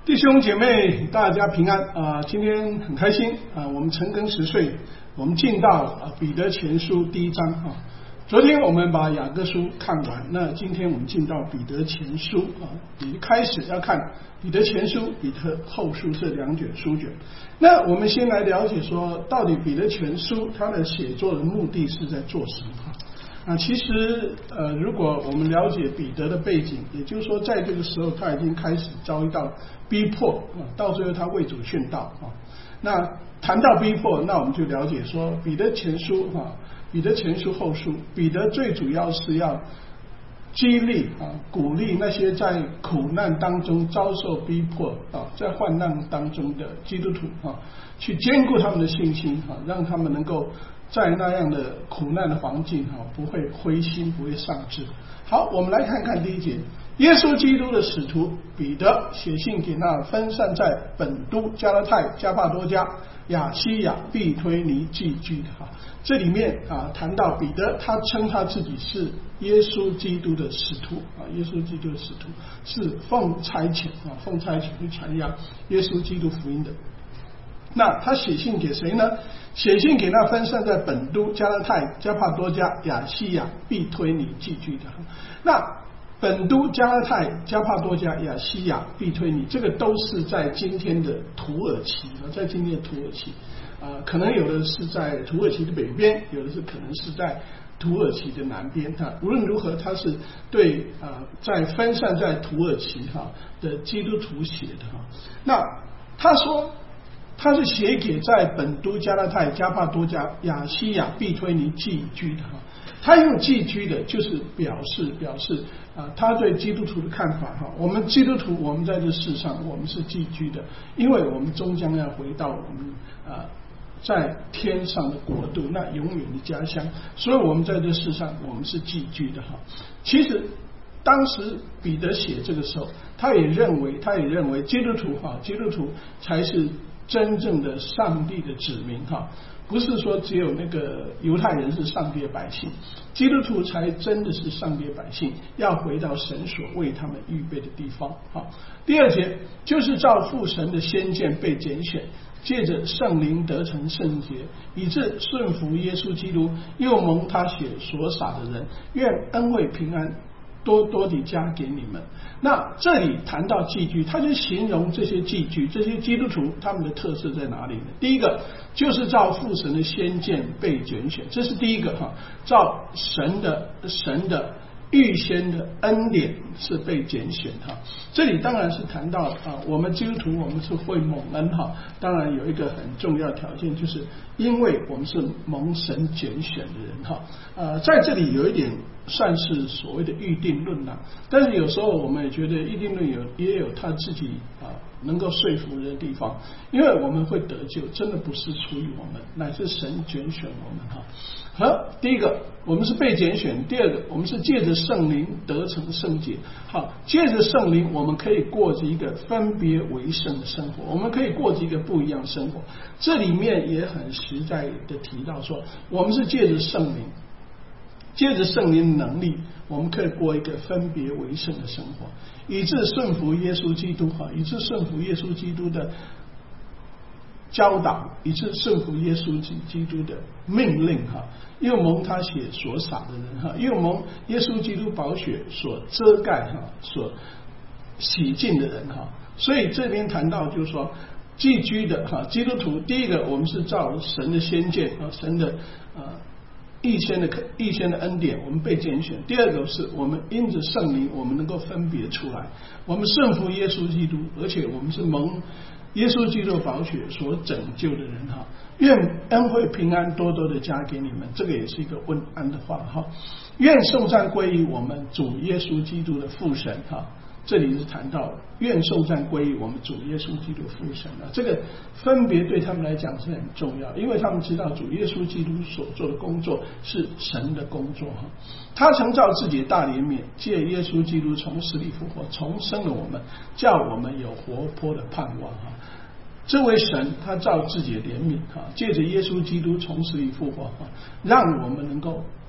弟兄姐妹，大家平安啊！今天很开心啊，我们陈更10岁，我们进到彼得前书第1章啊。昨天我们把雅各书看完，那今天我们进到彼得前书啊。一开始要看彼得前书、彼得后书这2卷书卷。那我们先来了解说，到底彼得前书它的写作的目的是在做什么？其实如果我们了解彼得的背景，也就是说在这个时候他已经开始遭遇到逼迫到最后他为主殉道啊。那谈到逼迫，那我们就了解说彼得前书彼得前书后书，彼得最主要是要激励鼓励那些在苦难当中遭受逼迫在患难当中的基督徒去坚固他们的信心让他们能够在那样的苦难的环境不会灰心，不会丧志。好，我们来看看第1节，耶稣基督的使徒彼得写信给那分散在本都、加拉太、加帕多家、亚西亚、庇推尼寄居的这里面谈到彼得，他称他自己是耶稣基督的使徒耶稣基督的使徒是奉差遣去传扬耶稣基督福音的。那他写信给谁呢？写信给那分散在本都、加拉太、加帕多家、亚西亚、庇推尼寄居的。那本都、加拉太、加帕多家、亚西亚、庇推尼，这个都是在今天的土耳其在今天的土耳其可能有的是在土耳其的北边，有的是可能是在土耳其的南边无论如何，他是对在分散在土耳其的基督徒写的那他说他是写给在本都、加拉太、加帕多家、亚西亚、庇推尼寄居的他用寄居的就是表示他对基督徒的看法我们基督徒，我们在这世上我们是寄居的，因为我们终将要回到我们在天上的国度，那永远的家乡，所以我们在这世上我们是寄居的其实当时彼得写这个时候，他也认为基督徒才是真正的上帝的子民不是说只有那个犹太人是上帝的百姓，基督徒才真的是上帝的百姓，要回到神所为他们预备的地方第2节就是照父神的先见被拣选，借着圣灵得成圣洁，以致顺服耶稣基督，又蒙他血所洒的人，愿恩惠平安多多地加给你们。那这里谈到寄居，他就形容这些寄居，这些基督徒他们的特色在哪里呢？第一个就是照父神的先见被拣选，这是第一个照神的预先的恩典是被拣选这里当然是谈到我们基督徒我们是会蒙恩当然有一个很重要的条件，就是因为我们是蒙神拣选的人在这里有一点算是所谓的预定论但是有时候我们也觉得预定论也有他自己能够说服人的地方，因为我们会得救真的不是出于我们，乃是神拣选我们第一个我们是被拣选，第二个我们是借着圣灵得成圣洁借着圣灵我们可以过着一个分别为圣的生活，我们可以过着一个不一样的生活。这里面也很实在的提到说，我们是借着圣灵的能力，我们可以过一个分别为圣的生活，以致顺服耶稣基督以致顺服耶稣基督的教导，以致顺服耶稣基督的命令又蒙他血所洒的人又蒙耶稣基督宝血所遮盖所洗净的人所以这边谈到就是说寄居的基督徒，第一个我们是照神的先见神的预先的恩典我们被拣选，第二个是我们因着圣灵我们能够分别出来，我们顺服耶稣基督，而且我们是蒙耶稣基督宝血所拯救的人愿恩惠平安多多的加给你们，这个也是一个问安的话愿颂赞归于我们主耶稣基督的父神这里是谈到愿颂赞归于我们主耶稣基督父神这个分别对他们来讲是很重要，因为他们知道主耶稣基督所做的工作是神的工作他曾照自己的大怜悯，借耶稣基督从死里复活，重生了我们，叫我们有活泼的盼望这位神他照自己的怜悯借着耶稣基督从死里复活让我们能够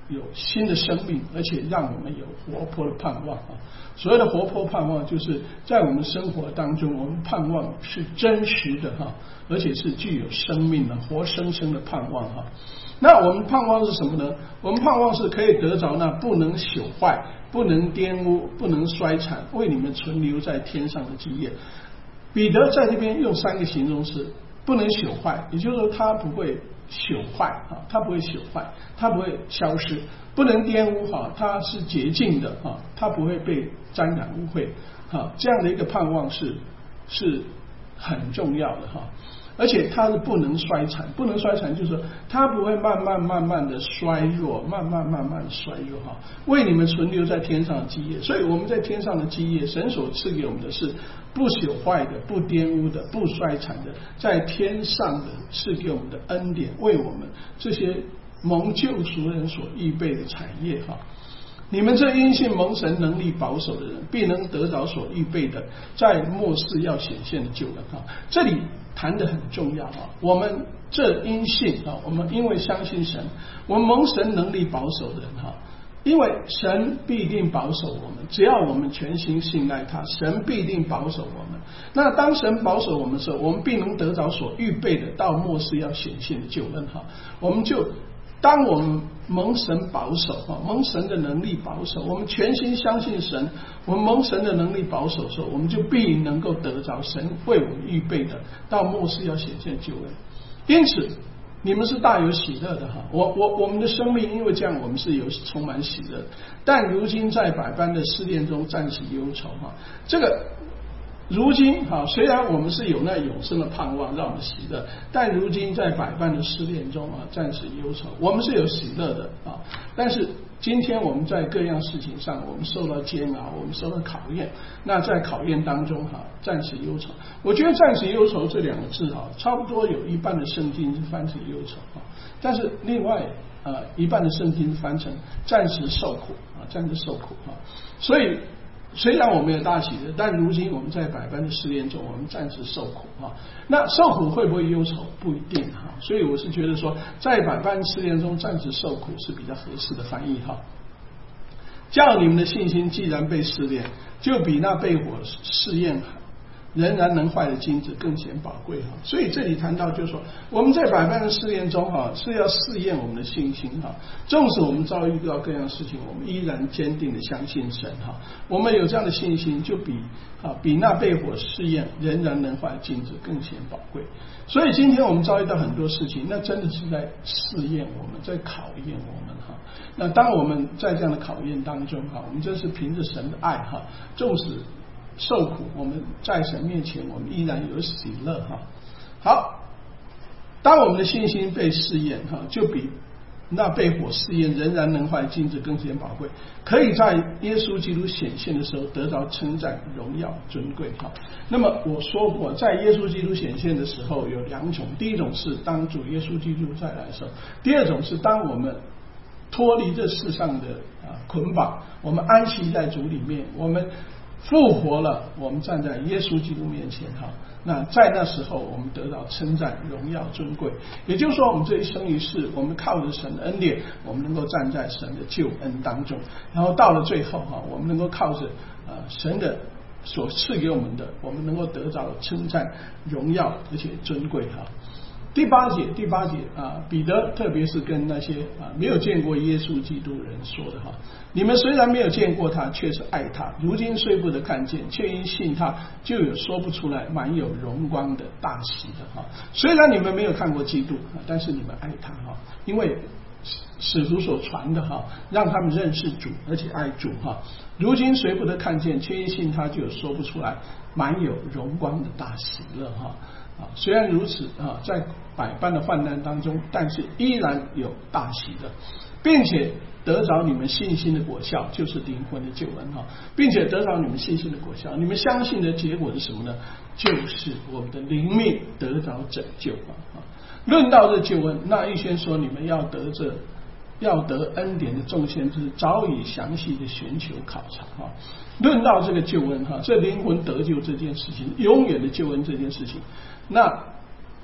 有新的生命，而且让我们有活泼的盼望啊。所谓的活泼盼望，就是在我们生活当中，我们盼望是真实的哈，而且是具有生命的、活生生的盼望哈。那我们盼望是什么呢？我们盼望是可以得着那不能朽坏、不能玷污、不能衰残，为你们存留在天上的基业。彼得在这边用3个形容词：不能朽坏，也就是说它不会朽坏啊，它不会朽坏，它不会消失；不能玷污哈，它是洁净的啊，它不会被沾染污秽啊。这样的一个盼望是很重要的哈。而且它是不能衰残，不能衰残就是说它不会慢慢的衰弱，慢慢的衰弱哈，为你们存留在天上的基业。所以我们在天上的基业，神所赐给我们的是不朽坏的、不玷污的、不衰残的，在天上的赐给我们的恩典，为我们这些蒙救赎人所预备的产业哈。你们这因信蒙神能力保守的人，必能得着所预备的，在末世要显现的救恩哈。这里谈得很重要啊！我们这因信啊，我们因为相信神，我们蒙神能力保守的人哈，因为神必定保守我们，只要我们全心信赖他，神必定保守我们。那当神保守我们的时候，我们必能得着所预备的到末世要显现的救恩哈。我们就当我们蒙神保守啊，蒙神的能力保守，我们全心相信神，我们蒙神的能力保守的时候，我们就必能够得着神为我们预备的到末世要显现救恩。因此你们是大有喜乐的哈，我们的生命因为这样，我们是有充满喜乐，但如今在百般的试炼中暂时忧愁哈。这个如今哈，虽然我们是有那永生的盼望让我们喜乐，但如今在百般的试炼中啊，暂时忧愁。我们是有喜乐的啊，但是今天我们在各样事情上，我们受到煎熬，我们受到考验。那在考验当中哈，暂时忧愁。我觉得暂时忧愁这2个字哈，差不多有一半的圣经是翻成忧愁啊，但是另外一半的圣经翻成暂时受苦啊，暂时受苦啊。所以虽然我们有大喜乐，但如今我们在百般的试炼中，我们暂时受苦啊。那受苦会不会忧愁？不一定哈。所以我是觉得说，在百般试炼中暂时受苦是比较合适的翻译哈。叫你们的信心既然被试炼，就比那被火试验仍然能坏的金子更显宝贵哈。所以这里谈到就是说，我们在百般的试炼中哈，是要试验我们的信心哈。纵使我们遭遇到各样事情，我们依然坚定的相信神哈。我们有这样的信心，就比那被火试验仍然能坏的金子更显宝贵。所以今天我们遭遇到很多事情，那真的是在试验我们，在考验我们哈。那当我们在这样的考验当中哈，我们真是凭着神的爱哈，纵使受苦，我们在神面前，我们依然有喜乐哈。好，当我们的信心被试验哈，就比那被火试验仍然能坏金子更显宝贵，可以在耶稣基督显现的时候得着称赞、荣耀、尊贵哈。那么我说过，在耶稣基督显现的时候有2种，第一种是当主耶稣基督再来的时候，第二种是当我们脱离这世上的捆绑，我们安息在主里面，我们复活了，我们站在耶稣基督面前哈。那在那时候，我们得到称赞、荣耀、尊贵。也就是说，我们这一生一世，我们靠着神的恩典，我们能够站在神的救恩当中。然后到了最后哈，我们能够靠着神的所赐给我们的，我们能够得到称赞、荣耀，而且尊贵哈。第八节彼得特别是跟那些没有见过耶稣基督人说的哈，你们虽然没有见过他，却是爱他，如今虽不得看见，却因信他，就有说不出来满有荣光的大喜的哈。虽然你们没有看过基督，但是你们爱他哈，因为使徒所传的哈，让他们认识主，而且爱主哈。如今虽不得看见，却因信他，就有说不出来满有荣光的大喜乐哈。虽然如此在百般的患难当中，但是依然有大喜的，并且得着你们信心的果效，就是灵魂的救恩哈，并且得着你们信心的果效，你们相信的结果是什么呢？就是我们的灵命得着拯救啊。论到这救恩，那预先说你们要得恩典的众先知早已详细的寻求考察哈。论到这个救恩哈，这灵魂得救这件事情，永远的救恩这件事情，那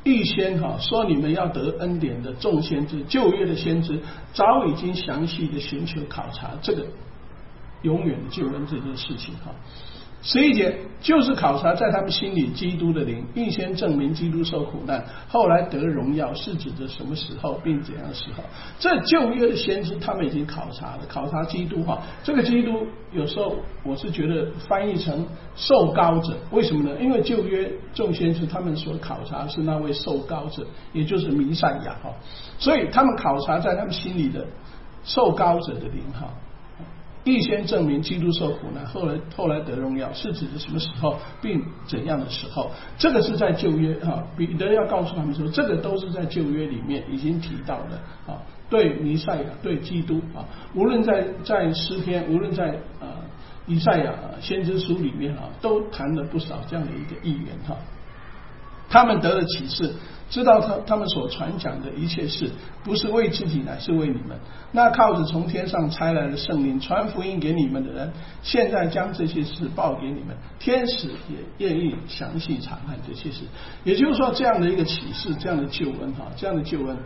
预先说你们要得恩典的众先知，旧约的先知早已经详细的寻求考察这个永远的救恩这件事情11节就是考察在他们心里基督的灵，预先证明基督受苦难，后来得荣耀，是指着什么时候并怎样的时候。这旧约的先知他们已经考察基督这个基督有时候我是觉得翻译成受膏者，为什么呢？因为旧约众先知他们所考察是那位受膏者，也就是弥赛亚所以他们考察在他们心里的受膏者的灵预先证明基督受苦难，后来得荣耀，是指的什么时候并怎样的时候。这个是在旧约彼得要告诉他们说，这个都是在旧约里面已经提到的对弥赛亚，对基督无论在诗篇，无论在以赛亚先知书里面都谈了不少这样的一个预言他们得了启示，知道他们所传讲的一切事不是为自己，乃是为你们。那靠着从天上差来的圣灵传福音给你们的人，现在将这些事报给你们，天使也愿意详细查看这些事。也就是说，这样的一个启示，这样的救恩这样的救恩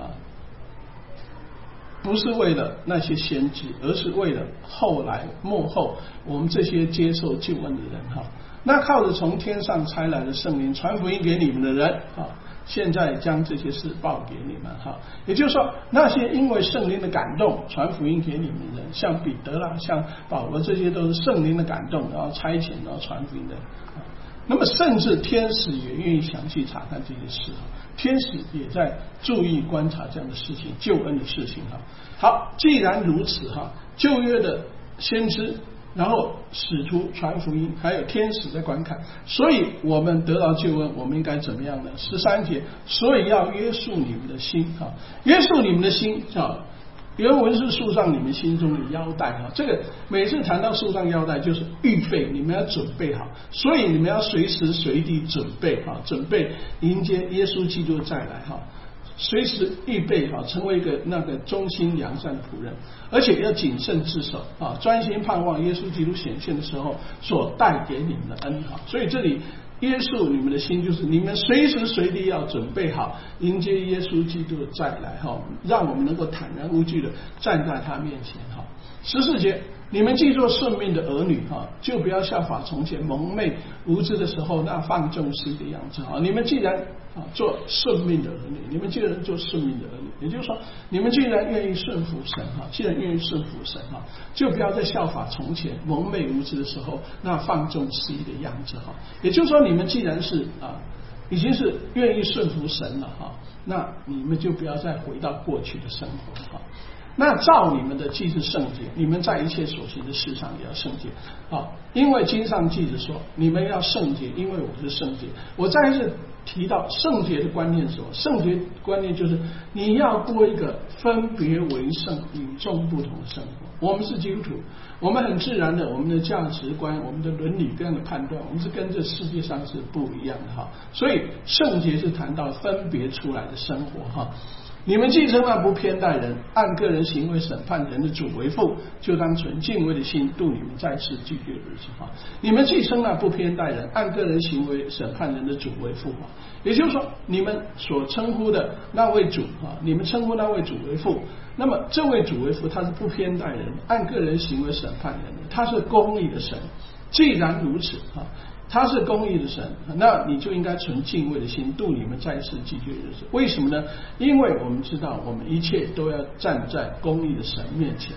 不是为了那些先知，而是为了后来末后我们这些接受救恩的人那靠着从天上差来的圣灵传福音给你们的人现在将这些事报给你们也就是说，那些因为圣灵的感动传福音给你们的人，像彼得啦，像保罗，这些都是圣灵的感动，然后差遣，然后传福音的那么甚至天使也愿意详细查看这些事天使也在注意观察这样的事情，救恩的事情好，既然如此旧约的先知，然后使徒传福音，还有天使在观看，所以我们得到救恩，我们应该怎么样呢？13节，所以要约束你们的心约束你们的心原文是束上你们心中的腰带这个每次谈到束上腰带就是预备，你们要准备好，所以你们要随时随地准备准备迎接耶稣基督再来随时预备成为一个那个忠心良善的仆人，而且要谨慎自守专心盼望耶稣基督显现的时候所带给你们的恩所以这里约束你们的心，就是你们随时随地要准备好迎接耶稣基督的再来让我们能够坦然无惧的站在他面前14节，你们既做顺命的儿女就不要效法从前蒙昧无知的时候那放纵私的样子你们既然做顺命的儿女，你们既然做顺命的儿女，也就是说你们既然愿意顺服神既然愿意顺服神就不要再效法从前蒙昧无知的时候那放纵私的样子也就是说你们既然是已经是愿意顺服神了那你们就不要再回到过去的生活那照你们的既是圣洁，你们在一切所行的事上也要圣洁因为经上记着说你们要圣洁，因为我是圣洁。我再一次提到圣洁的观念是什么？圣洁观念就是你要过一个分别为圣与众不同的生活。我们是基督徒，我们很自然的，我们的价值观，我们的伦理这样的判断，我们是跟这世界上是不一样的所以圣洁是谈到分别出来的生活你们既称那不偏待人，按个人行为审判人的主为父，就当存敬畏的心度你们在世寄居的日子你们既称那不偏待人，按个人行为审判人的主为父也就是说你们所称呼的那位主你们称呼那位主为父，那么这位主为父他是不偏待人，按个人行为审判人的，他是公义的神。既然如此他是公义的神，那你就应该存敬畏的心度你们在世寄居的日子。为什么呢？因为我们知道我们一切都要站在公义的神面前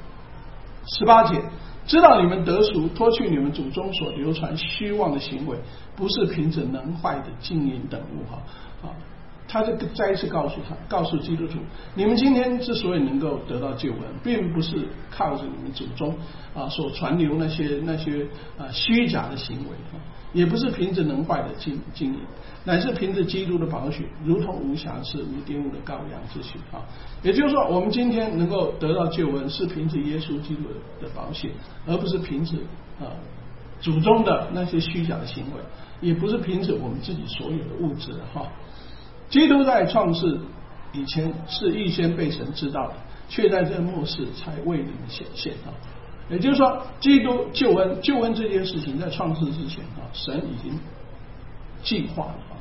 18节，知道你们得赎，脱去你们祖宗所流传虚妄的行为，不是凭着能坏的金银等物他就再一次告诉基督徒，你们今天之所以能够得到救恩，并不是靠着你们祖宗所传流那些虚假的行为也不是凭着能坏的金银，乃是凭着基督的宝血，如同无瑕疵无玷污的羔羊之血也就是说我们今天能够得到救恩是凭着耶稣基督的宝血，而不是凭着祖宗的那些虚假的行为，也不是凭着我们自己所有的物质基督在创世以前是预先被神知道的，却在这末世才为你们显现也就是说基督救恩这件事情在创世之前神已经计划了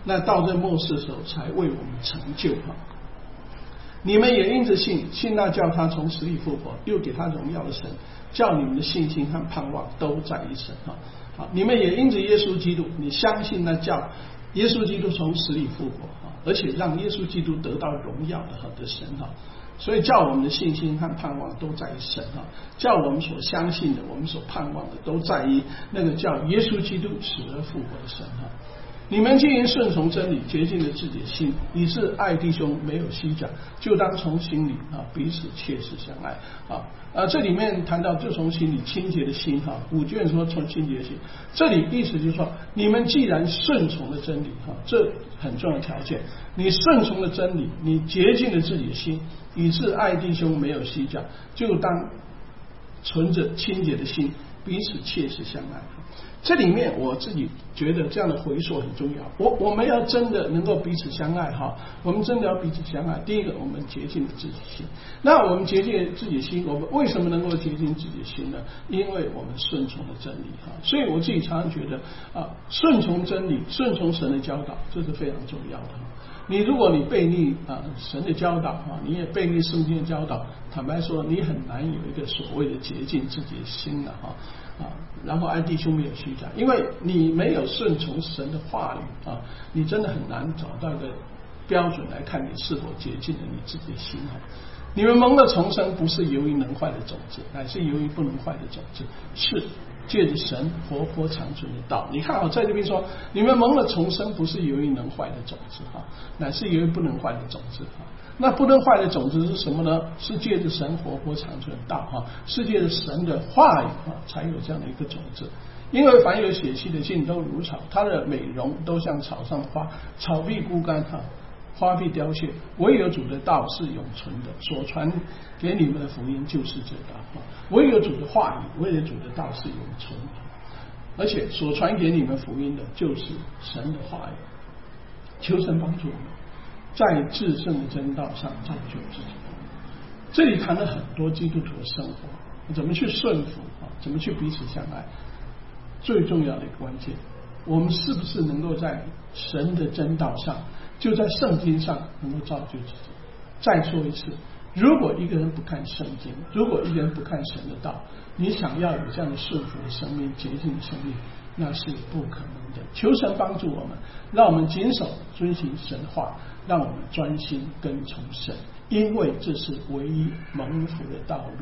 那到这末世的时候才为我们成就哈。你们也因着信那叫他从死里复活，又给他荣耀的神，叫你们的信心和盼望都在于神哈。好，你们也因着耶稣基督，你相信那叫耶稣基督从死里复活哈，而且让耶稣基督得到荣耀的神哈。所以叫我们的信心和盼望都在于神哈，叫我们所相信的，我们所盼望的，都在于那个叫耶稣基督死而复活的神哈。你们既因顺从真理，洁净了自己的心，以致爱弟兄没有虚假，就当从心里彼此切实相爱这里面谈到就从心里清洁的心古卷说从清洁的心，这里意思就是说，你们既然顺从了真理这很重要的条件，你顺从了真理，你洁净了自己的心，以致爱弟兄没有虚假，就当存着清洁的心，彼此切实相爱。这里面我自己觉得这样的回溯很重要。我们要真的能够彼此相爱我们真的要彼此相爱。第一个，我们洁净了自己心。那我们洁净自己心，我们为什么能够洁净自己的心呢？因为我们顺从了真理所以我自己常常觉得顺从真理，顺从神的教导，这是非常重要的。如果你背逆神的教导你也背逆圣经的教导，坦白说，你很难有一个所谓的洁净自己的心了然后爱弟兄没有虚假，因为你没有顺从神的话语你真的很难找到一个标准来看你是否洁净了你自己的心你们蒙的重生不是由于能坏的种子，乃是由于不能坏的种子，是借着神活泼长存的道。你看在这边说，你们蒙了重生不是由于能坏的种子乃是由于不能坏的种子那不能坏的种子是什么呢？是借着神活泼长存的道是借着神的话语才有这样的一个种子。因为凡有血气的尽都如草，它的美容都像草上的花，草必枯干花必凋谢，唯有主的道是永存的。所传给你们的福音就是这道唯有主的话语，唯有主的道是永存的。而且所传给你们福音的就是神的话语。求神帮助我们在至圣的真道上造就自己。这里谈了很多基督徒的生活，怎么去顺服怎么去彼此相爱。最重要的一个关键，我们是不是能够在神的真道上，就在圣经上能够造就自己。再说一次，如果一个人不看圣经，如果一个人不看神的道，你想要有这样的顺服的生命，洁净的生命，那是不可能的。求神帮助我们，让我们谨守遵行神话，让我们专心跟从神，因为这是唯一蒙福的道路。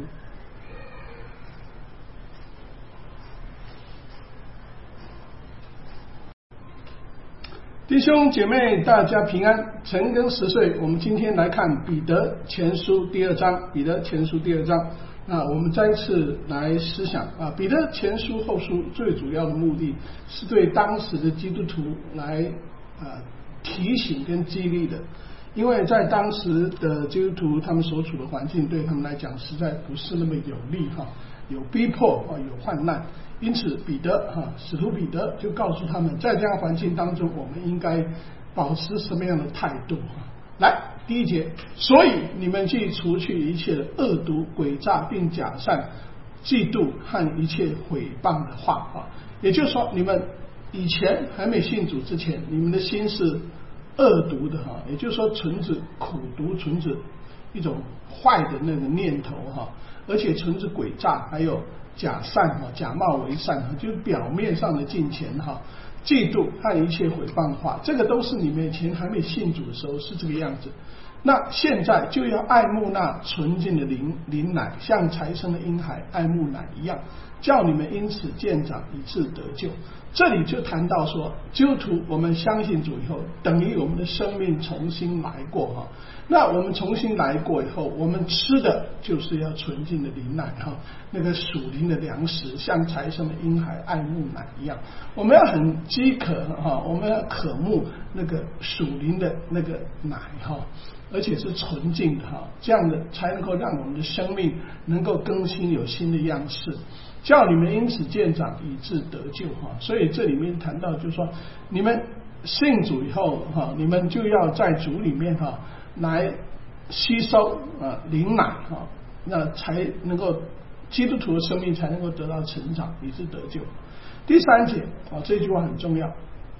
弟兄姐妹大家平安，陈庚10岁。我们今天来看彼得前书第2章。彼得前书第2章，那我们再一次来思想彼得前书后书最主要的目的是对当时的基督徒来提醒跟激励的。因为在当时的基督徒他们所处的环境对他们来讲实在不是那么有利有逼迫有患难。因此彼得使徒彼得就告诉他们，在这样的环境当中我们应该保持什么样的态度来，第1节，所以你们既除去一切的恶毒诡诈并假善嫉妒和一切毁谤的话也就是说，你们以前还没信主之前，你们的心是恶毒的也就是说存着苦毒，存着一种坏的那个念头而且存着诡诈，还有假善假冒为善就是表面上的敬虔嫉妒和一切毁谤话，这个都是你们以前还没信主的时候是这个样子。那现在就要爱慕那纯净的灵奶，像才生的婴孩爱慕奶一样，叫你们因此渐长，以致得救。这里就谈到说，基督徒我们相信主以后，等于我们的生命重新来过那我们重新来过以后，我们吃的就是要纯净的灵奶那个属灵的粮食，像才生的婴孩爱慕奶一样。我们要很饥渴我们要渴慕那个属灵的那个奶而且是纯净的这样的才能够让我们的生命能够更新，有新的样式，叫你们因此渐长，以致得救所以这里面谈到就是说，你们信主以后你们就要在主里面来吸收灵奶那才能够基督徒的生命才能够得到成长，以致得救。第3节这句话很重要，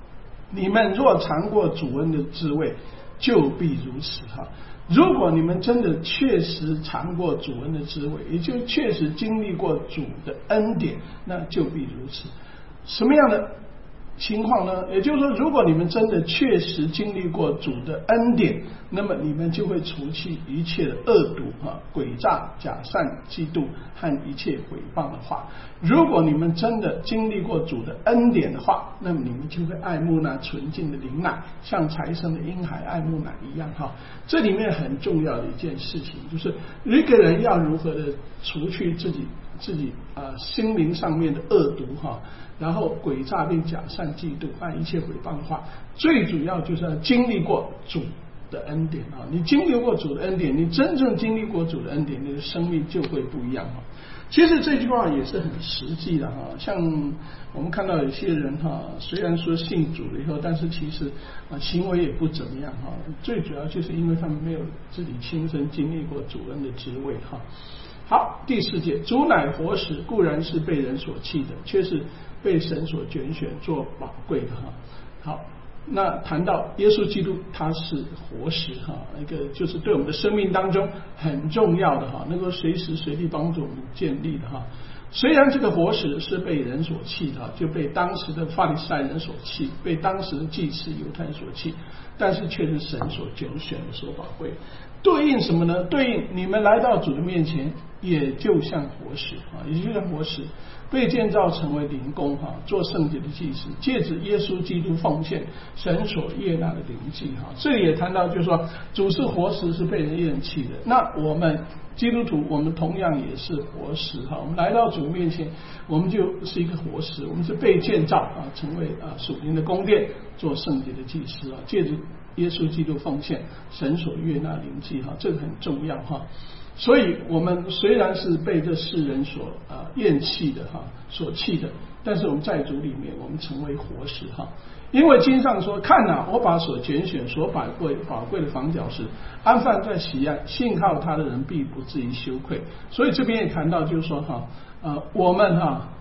你们若尝过主恩的滋味，就必如此哈。如果你们真的确实尝过主恩的滋味，也就确实经历过主的恩典，那就必如此。什么样的情况呢？也就是说，如果你们真的确实经历过主的恩典，那么你们就会除去一切的恶毒诡诈、假善、嫉妒和一切毁谤的话。如果你们真的经历过主的恩典的话，那么你们就会爱慕那纯净的灵奶，像才生的婴孩爱慕奶一样哈。这里面很重要的一件事情，就是一个人要如何的除去自己心灵上面的恶毒哈，然后诡诈并假善、嫉妒和一切毁谤的话，最主要就是要经历过主的恩典啊！你经历过主的恩典，你真正经历过主的恩典，你的生命就会不一样哈。其实这句话也是很实际的哈，像我们看到有些人哈，虽然说信主了以后，但是其实行为也不怎么样哈。最主要就是因为他们没有自己亲身经历过主恩的滋味哈。好，第4节，主乃活石，固然是被人所弃的，却是被神所拣选做宝贵的哈。好，那谈到耶稣基督，他是活石哈，一个就是对我们的生命当中很重要的哈，能够随时随地帮助我们建立的哈。虽然这个活石是被人所弃的，就被当时的法利赛人所弃，被当时的祭司犹太人所弃，但是却是神所拣选的，所宝贵。对应什么呢？对应你们来到主的面前，也就像活石啊，也就像活石被建造成为灵宫哈，做圣洁的祭司，借着耶稣基督奉献神所悦纳的灵祭哈。这里也谈到，就是说主是活石，是被人厌弃的。那我们基督徒，我们同样也是活石哈。我们来到主面前，我们就是一个活石，我们是被建造成为属灵的宫殿，做圣洁的祭司啊，借着耶稣基督奉献神所悦纳灵祭哈，这个很重要哈。所以我们虽然是被这世人所厌弃的哈，所弃的，但是我们在主里面，我们成为活石哈。因为经上说，看哪，我把所拣选、所宝贵的房角石安放在西安，信靠他的人必不至于羞愧。所以这边也谈到，就是说我们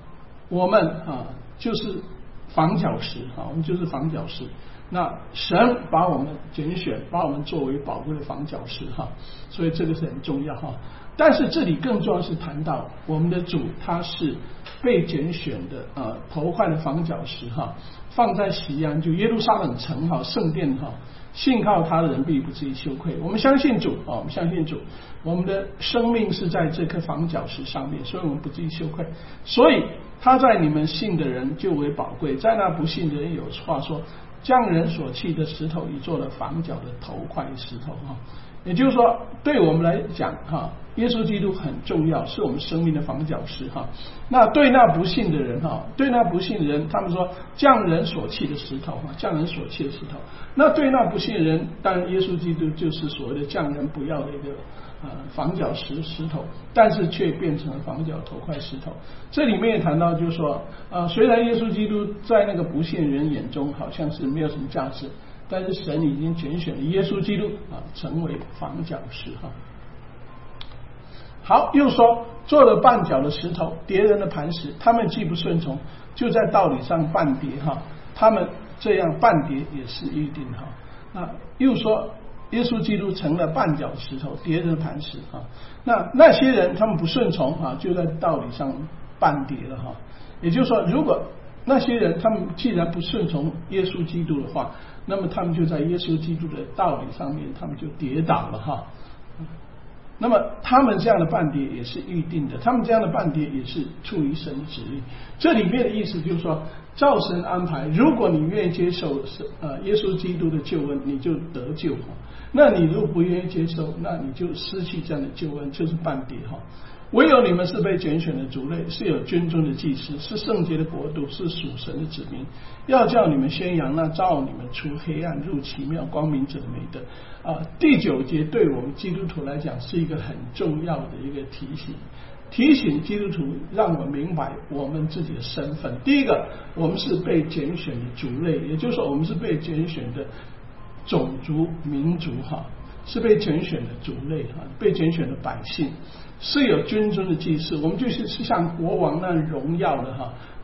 就是房角石哈，我们就是房角石。那神把我们拣选，把我们作为宝贵的房角石哈，所以这个是很重要哈。但是这里更重要是谈到我们的主，他是被拣选的头块的房角石哈，放在西安，就耶路撒冷城哈，圣殿哈，信靠他的人必不至于羞愧。我们相信主我们相信主，我们的生命是在这颗房角石上面，所以我们不至于羞愧。所以他在你们信的人就为宝贵，在那不信的人有话说，匠人所弃的石头已做了房角的头块石头哈。也就是说，对我们来讲哈，耶稣基督很重要，是我们生命的房角石哈。那对那不信的人哈，对那不信的人，他们说匠人所弃的石头哈，匠人所弃的石头。那对那不信的人，当然耶稣基督就是所谓的匠人不要的一个房角石头，但是却变成了房角头块石头。这里面也谈到，就是说虽然耶稣基督在那个不信人眼中好像是没有什么价值，但是神已经拣选了耶稣基督成为房角石哈。好，又说做了绊脚的石头，跌人的磐石，他们既不顺从，就在道理上绊跌哈。他们这样绊跌也是预定哈。那又说耶稣基督成了绊脚石头，跌人的磐石哈。那些人他们不顺从就在道理上绊跌了哈。也就是说，如果那些人他们既然不顺从耶稣基督的话，那么他们就在耶稣基督的道理上面，他们就跌倒了哈。那么他们这样的绊跌也是预定的，他们这样的绊跌也是出于神的旨意。这里面的意思就是说，照神安排，如果你愿意接受耶稣基督的救恩，你就得救哈。那你如果不愿意接受，那你就失去这样的救恩，就是绊跌哈。唯有你们是被拣选的族类，是有君尊的祭司，是圣洁的国度，是属神的子民，要叫你们宣扬那照你们出黑暗入奇妙光明者的美德。第9节对我们基督徒来讲是一个很重要的一个提醒，提醒基督徒让我们明白我们自己的身份。第一个，我们是被拣选的族类，也就是说我们是被拣选的种族民族哈，是被拣选的族类哈，被拣选的百姓，是有君尊的祭司，我们就是像国王那荣耀的哈，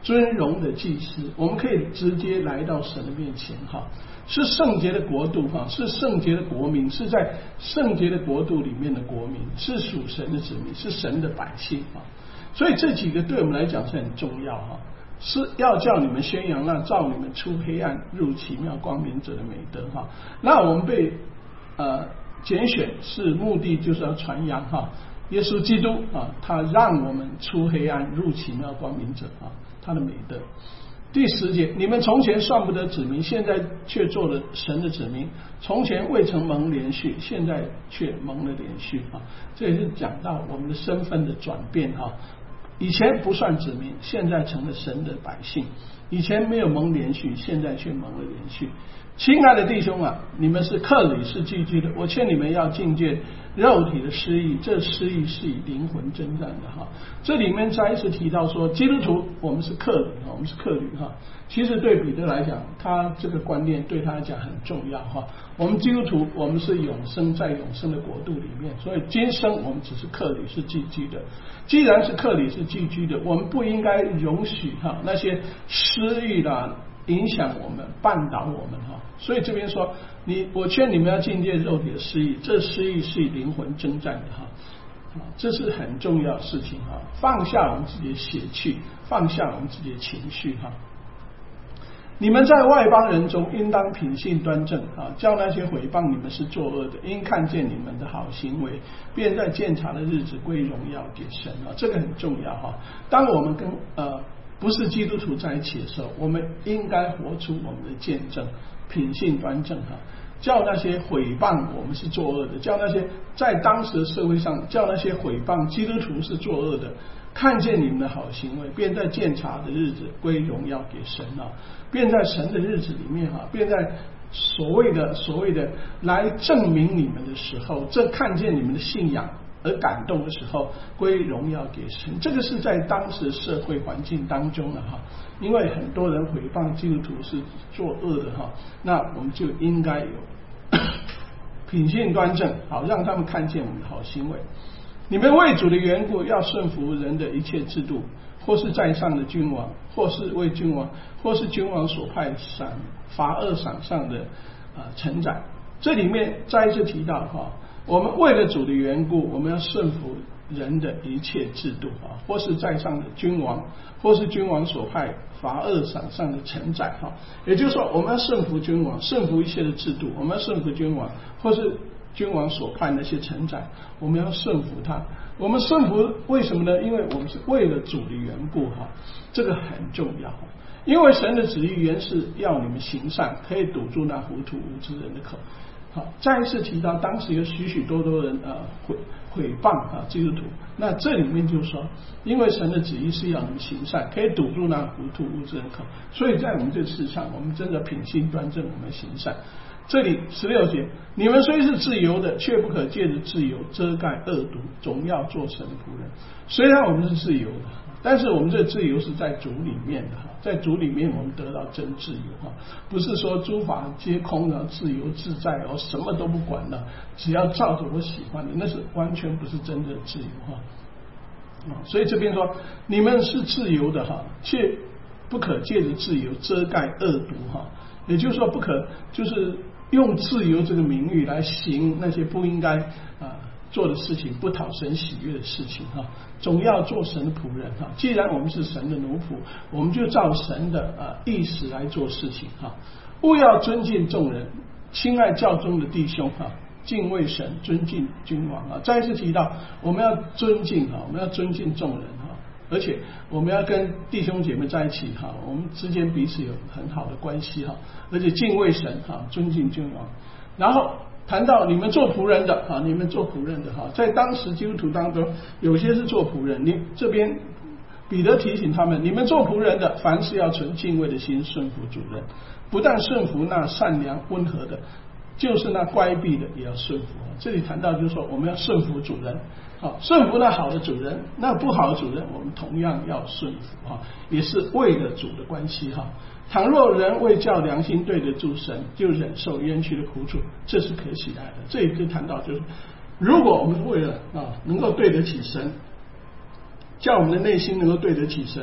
尊荣的祭司，我们可以直接来到神的面前哈，是圣洁的国度哈，是圣洁的国民，是在圣洁的国度里面的国民，是属神的子民，是神的百姓哈。所以这几个对我们来讲是很重要哈，是要叫你们宣扬那照你们出黑暗入奇妙光明者的美德哈。那我们被拣选是目的就是要传扬哈，耶稣基督啊，他让我们出黑暗入奇妙光明者啊，他的美德。第10节，你们从前算不得子民，现在却做了神的子民；从前未曾蒙连续，现在却蒙了连续啊。这也是讲到我们的身份的转变哈。以前不算子民，现在成了神的百姓；以前没有蒙连续，现在却蒙了连续。亲爱的弟兄啊，你们是客旅，是寄居的，我劝你们要禁戒肉体的私欲，这私欲是以灵魂征战的哈。这里面再一次提到说，基督徒我们是客旅哈，我们是客旅哈。其实对彼得来讲，他这个观念对他来讲很重要哈。我们基督徒，我们是永生在永生的国度里面，所以今生我们只是客旅，是寄居的。既然是客旅是寄居的，我们不应该容许哈那些私欲啦影响我们、绊倒我们哈。所以这边说，我劝你们要禁戒肉体的私欲，这私欲是以灵魂征战的哈。这是很重要的事情哈，放下我们自己的血气，放下我们自己的情绪哈。你们在外邦人中应当品性端正啊，叫那些毁谤你们是作恶的，因看见你们的好行为，便在鉴察的日子归荣耀给神啊，这个很重要哈。当我们跟不是基督徒在一起的时候，我们应该活出我们的见证，品性端正哈，叫那些毁谤我们是作恶的，叫那些在当时的社会上，叫那些毁谤基督徒是作恶的，看见你们的好行为，便在鉴察的日子归荣耀给神啊，便在神的日子里面哈，便在所谓的来证明你们的时候，这看见你们的信仰而感动的时候，归荣耀给神。这个是在当时社会环境当中的哈，因为很多人毁谤基督徒是作恶的哈，那我们就应该有品性端正，好让他们看见我们的好行为。你们为主的缘故，要顺服人的一切制度，或是在上的君王，或是为君王，或是君王所派罚恶赏上的臣宰。这里面再一次提到哈，我们为了主的缘故，我们要顺服人的一切制度啊，或是在上的君王，或是君王所派罚恶赏上的臣宰哈。也就是说，我们要顺服君王，顺服一切的制度，我们要顺服君王，或是君王所派那些臣宰，我们要顺服他。我们顺服为什么呢？因为我们是为了主的缘故哈，这个很重要。因为神的旨意原是要你们行善，可以堵住那糊涂无知人的口。好，再一次提到当时有许许多多人毁谤基督徒，那这里面就说，因为神的旨意是要你们行善，可以堵住那糊涂无知人的口，所以在我们这世上，我们真的品性端正，我们行善。这里16节，你们虽是自由的，却不可借着自由遮盖恶毒，总要做神的仆人。虽然我们是自由的，但是我们这自由是在主里面的，在主里面我们得到真自由，不是说诸法皆空的自由自在，什么都不管了，只要照着我喜欢的，那是完全不是真正的自由。所以这边说你们是自由的，却不可借着自由遮盖恶毒，也就是说不可就是用自由这个名誉来行那些不应该做的事情，不讨神喜悦的事情总要做神的仆人既然我们是神的奴仆，我们就照神的意思来做事情务要尊敬众人，亲爱教中的弟兄敬畏神，尊敬君王再一次提到我们要尊敬我们要尊敬众人而且我们要跟弟兄姐妹在一起我们之间彼此有很好的关系而且敬畏神尊敬君王。然后谈到你们做仆人的你们做仆人的在当时基督徒当中，有些是做仆人，你这边彼得提醒他们，你们做仆人的，凡事要存敬畏的心顺服主人，不但顺服那善良温和的，就是那乖僻的也要顺服。这里谈到就是说我们要顺服主人顺服那好的主人，那不好的主人我们同样要顺服也是为了主的关系倘若人为叫良心对得住神，就忍受冤屈的苦楚，这是可喜爱的。这里就谈到就是如果我们为了能够对得起神，叫我们的内心能够对得起神，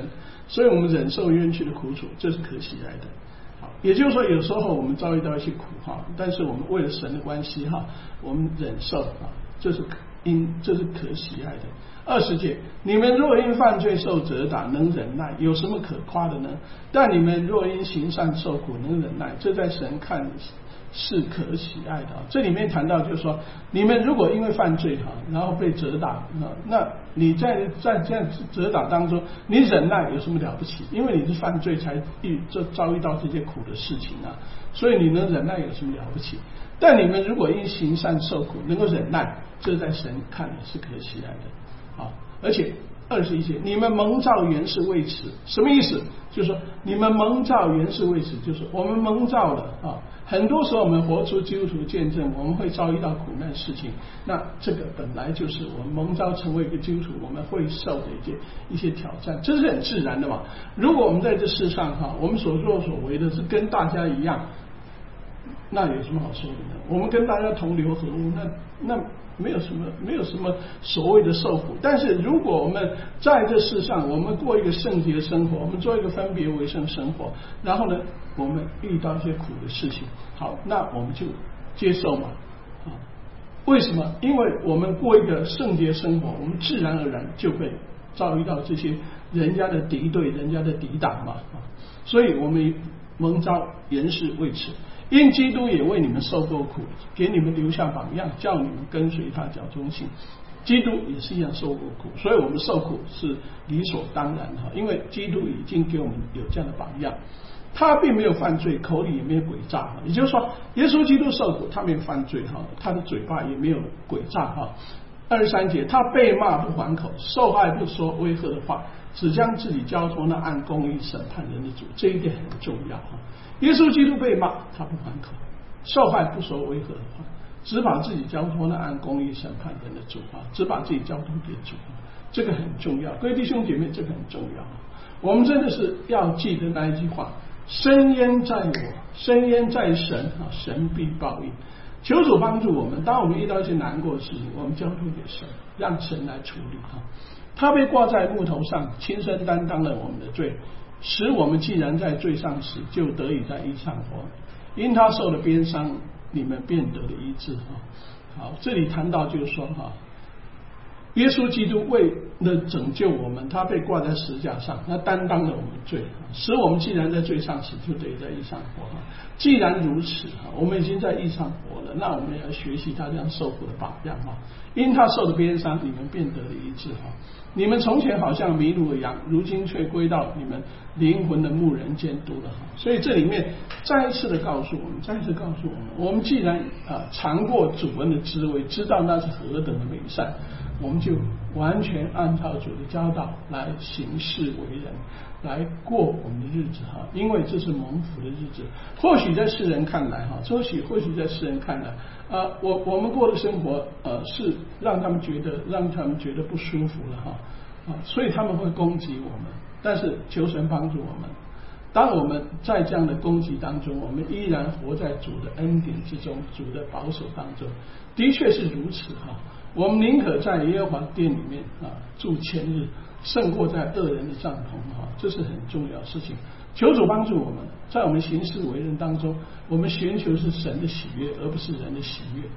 所以我们忍受冤屈的苦楚，这是可喜爱的。好，也就是说，有时候我们遭遇到一些苦哈，但是我们为了神的关系哈，我们忍受啊，这是可喜爱的。20节，你们若因犯罪受责打，能忍耐，有什么可夸的呢？但你们若因行善受苦，能忍耐，这在神看是可喜爱的。这里面谈到就是说，你们如果因为犯罪哈，然后被责打，那你在这样责打当中，你忍耐有什么了不起？因为你是犯罪才遭遇到这些苦的事情啊，所以你能忍耐有什么了不起？但你们如果因行善受苦，能够忍耐，这在神看是可喜爱的。好，而且21节，你们蒙召原是为此，什么意思？就是说你们蒙召原是为此，就是我们蒙召了啊。很多时候我们活出基督徒见证，我们会遭遇到苦难事情，那这个本来就是我们蒙召成为一个基督徒我们会受的一些挑战，这是很自然的嘛。如果我们在这世上哈，我们所作所为的是跟大家一样，那有什么好说的呢？我们跟大家同流合污，那没有什么所谓的受苦。但是如果我们在这世上，我们过一个圣洁的生活，我们做一个分别为圣生活，然后呢，我们遇到一些苦的事情，好，那我们就接受嘛。为什么？因为我们过一个圣洁生活，我们自然而然就会遭遇到这些人家的敌对、人家的抵挡嘛。所以我们蒙召原是为此。因基督也为你们受过苦，给你们留下榜样，叫你们跟随他脚中行。基督也是一样受过苦，所以我们受苦是理所当然哈，因为基督已经给我们有这样的榜样。他并没有犯罪，口里也没有诡诈，也就是说，耶稣基督受苦，他没有犯罪哈，他的嘴巴也没有诡诈哈。23节，他被骂不还口，受害不说威吓的话，只将自己交托那按公义审判人的主，这一点很重要哈。耶稣基督被骂，他不还口，受害不说威吓的话，只把自己交托那按公义审判人的主啊，只把自己交托给主，这个很重要。各位弟兄姐妹，这个很重要。我们真的是要记得那一句话：深渊在我，深渊在神啊，神必报应。求主帮助我们，当我们遇到一些难过的事情，我们交托给神，让神来处理哈。他被挂在木头上，亲身担当了我们的罪，使我们既然在罪上死，就得以在义上活。因他受了鞭伤，你们便得了医治哈。好，这里谈到就是说哈，耶稣基督为了拯救我们，他被挂在十字架上，他担当了我们的罪，使我们既然在罪上死，就得以在义上活哈。既然如此哈，我们已经在义上活了，那我们也要学习他这样受苦的榜样哈。因他受的鞭伤，你们便得了医治哈。你们从前好像迷路的羊，如今却归到你们灵魂的牧人监督了哈。所以这里面再一次的告诉我们，我们既然尝过主恩的滋味，知道那是何等的美善，我们就完全按照主的教导来行事为人，来过我们的日子哈。因为这是蒙福的日子。或许在世人看来哈，或许在世人看来我们过的生活是让他们觉得不舒服了哈所以他们会攻击我们。但是求神帮助我们，当我们在这样的攻击当中，我们依然活在主的恩典之中，主的保守当中。的确是如此哈。我们宁可在耶和华殿里面住1000日，胜过在恶人的帐篷哈，这是很重要的事情。求主帮助我们，在我们行事为人当中，我们寻求是神的喜悦，而不是人的喜悦。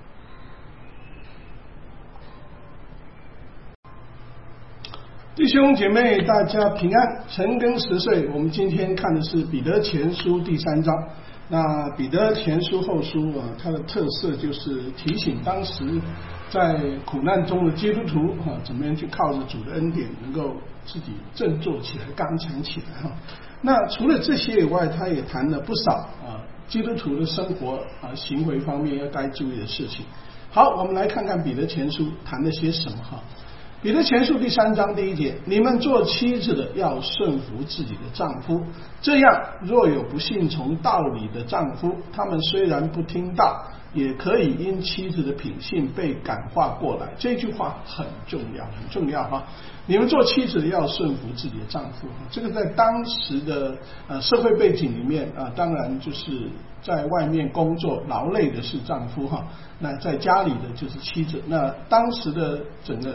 弟兄姐妹，大家平安，晨更10岁。我们今天看的是彼得前书第3章。那彼得前书后书它的特色就是提醒当时在苦难中的基督徒怎么样去靠着主的恩典，能够自己振作起来，刚强起来哈。那除了这些以外，他也谈了不少基督徒的生活行为方面要该注意的事情。好，我们来看看彼得前书谈了些什么哈。彼得前书第3章第1节，你们做妻子的要顺服自己的丈夫，这样若有不信从道理的丈夫，他们虽然不听道，也可以因妻子的品性被感化过来。这句话很重要，很重要哈。你们做妻子的要顺服自己的丈夫，这个在当时的社会背景里面当然就是在外面工作劳累的是丈夫哈，那在家里的就是妻子。那当时的整个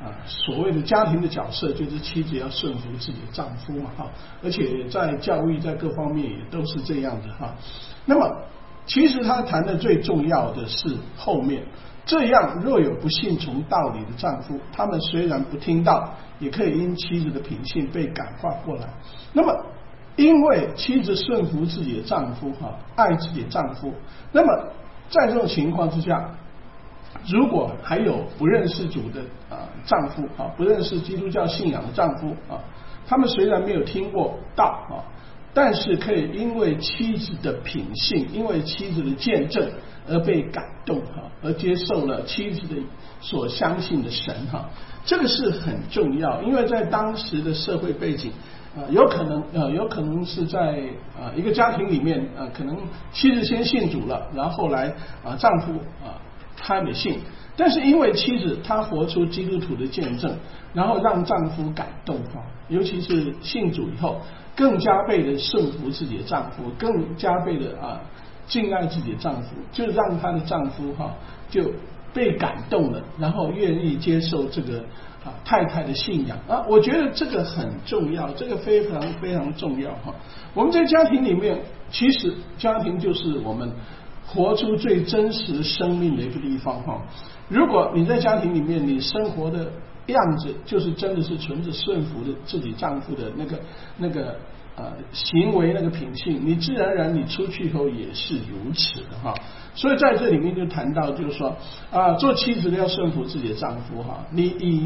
所谓的家庭的角色，就是妻子要顺服自己的丈夫嘛哈，而且在教育在各方面也都是这样子哈。那么其实他谈的最重要的是后面，这样若有不信从道理的丈夫，他们虽然不听道，也可以因妻子的品性被感化过来。那么因为妻子顺服自己的丈夫哈，爱自己的丈夫，那么在这种情况之下，如果还有不认识主的丈夫啊，不认识基督教信仰的丈夫啊，他们虽然没有听过道啊，但是可以因为妻子的品性，因为妻子的见证而被感动哈，而接受了妻子的所相信的神哈，这个是很重要，因为在当时的社会背景。有可能是在一个家庭里面可能妻子先信主了，然后后来丈夫他也信，但是因为妻子她活出基督徒的见证，然后让丈夫感动哈，尤其是信主以后，更加倍的顺服自己的丈夫，更加倍的敬爱自己的丈夫，就让她的丈夫就被感动了，然后愿意接受这个太太的信仰我觉得这个很重要，这个非常非常重要哈。我们在家庭里面，其实家庭就是我们活出最真实生命的一个地方哈。如果你在家庭里面，你生活的样子就是真的是存着顺服的自己丈夫的那个行为那个品性，你自然而然你出去以后也是如此的哈。所以在这里面就谈到，就是说做妻子的要顺服自己的丈夫哈，你以